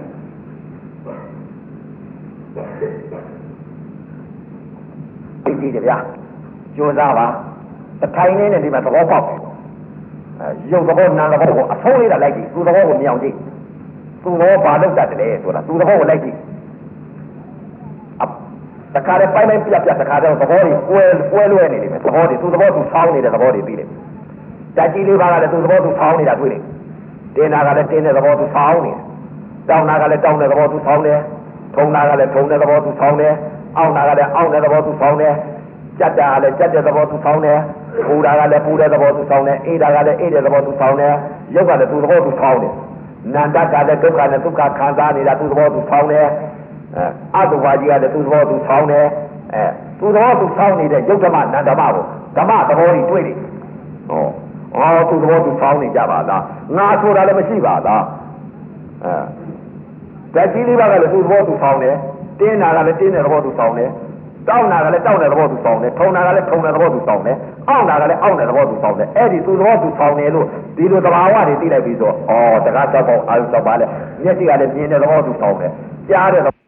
ကြည့်တယ်ဗျာကြိုးစားပါတစ်ထိုင်နေနဲ့ဒီမှာသဘောပေါက်ရုပ်သဘောနာသဘောကိုအဆုံးလေးတာလိုက်ကြည့်သူသဘောကိုမြင်အောင်ကြည့်သူသဘောဘာလုပ်တတ်တယ်ဆိုတာသူသဘောကိုလိုက်ကြည့်တခါတည်းပိုင်းပိုင်းပြတ်ပြတ်တခါတည်းသဘောတွေကွဲလွဲနေတယ်သဘောတွေသူသဘောသူဆောင်းနေတဲ့သဘောတွေပြီးတယ်ဓာတ်ကြီးလေးပါးကလည်းသူသဘောသူဆောင်းနေတာတွေ့တယ်တင်းနာကလည်းတင်းတဲ့သဘောသူဆောင်းနေတယ်တောင်းနာကလည်းတောင်းတဲ့သဘောသူဆောင်းတယ်ထုံနာကလည်းထုံတဲ့သဘောသူဆောင်းတယ်အောင်းနာကလည်းအောင်းတဲ့သဘောသူဆောင်းတယ်ကြက်တာကလည်းကြက်တဲ့သဘောသူဆောင်းတယ်ပူတာကလည်းပူတဲ့သဘောသူဆောင်တယ်အေးတာကလည်းအေးတဲ့သဘောသူဆောင်တယ်ရုပ်ကလည်းသူ့သဘောသူဆောင်တယ်နန္တကလည်းဒုက္ခနဲ့ဒုက္ခခံစားနေတာသူ့သဘောသူဆောင်တယ်အတုပါကြီးကလည်းသူ့သဘောသူဆောင်တယ်သူ့သဘောသူဆောင်နေတဲ့ယုတ်ဓမ္မနန္ဓမ္မကိုဓမ္မသဘောကြီးတွေ့တယ်သူ့သဘောသူဆောင်နေကြပါလားငါဆိုတာလည်းမရှိပါလားဓာတ်ကြီးလေးပါးကလည်းသူ့သဘောသူဆောင်တယ်တင်းနာကလည်းတင်းတဲ့သဘောသူဆောင်တယ်တောင်းနာကလည်းတောင်းတဲ့သဘောသူဆောင်တယ်ထုံနာကလည်းထုံတဲ့သဘောသူဆောင်တယ်အောင့်နာကလည်းအောင့်တဲ့သဘောသူဆောင်တယ်အဲ့ဒီသူ့သဘောသူဆောင်တယ်လို့ဒီလိုသဘာဝတွေသိလိုက်ပြီးဆိုတကားချက်ပေါ့အာရုံချက်ပါလေမျက်စိကလည်းမြင်တဲ့သဘောသူဆောင်တယ်ကြားတဲ့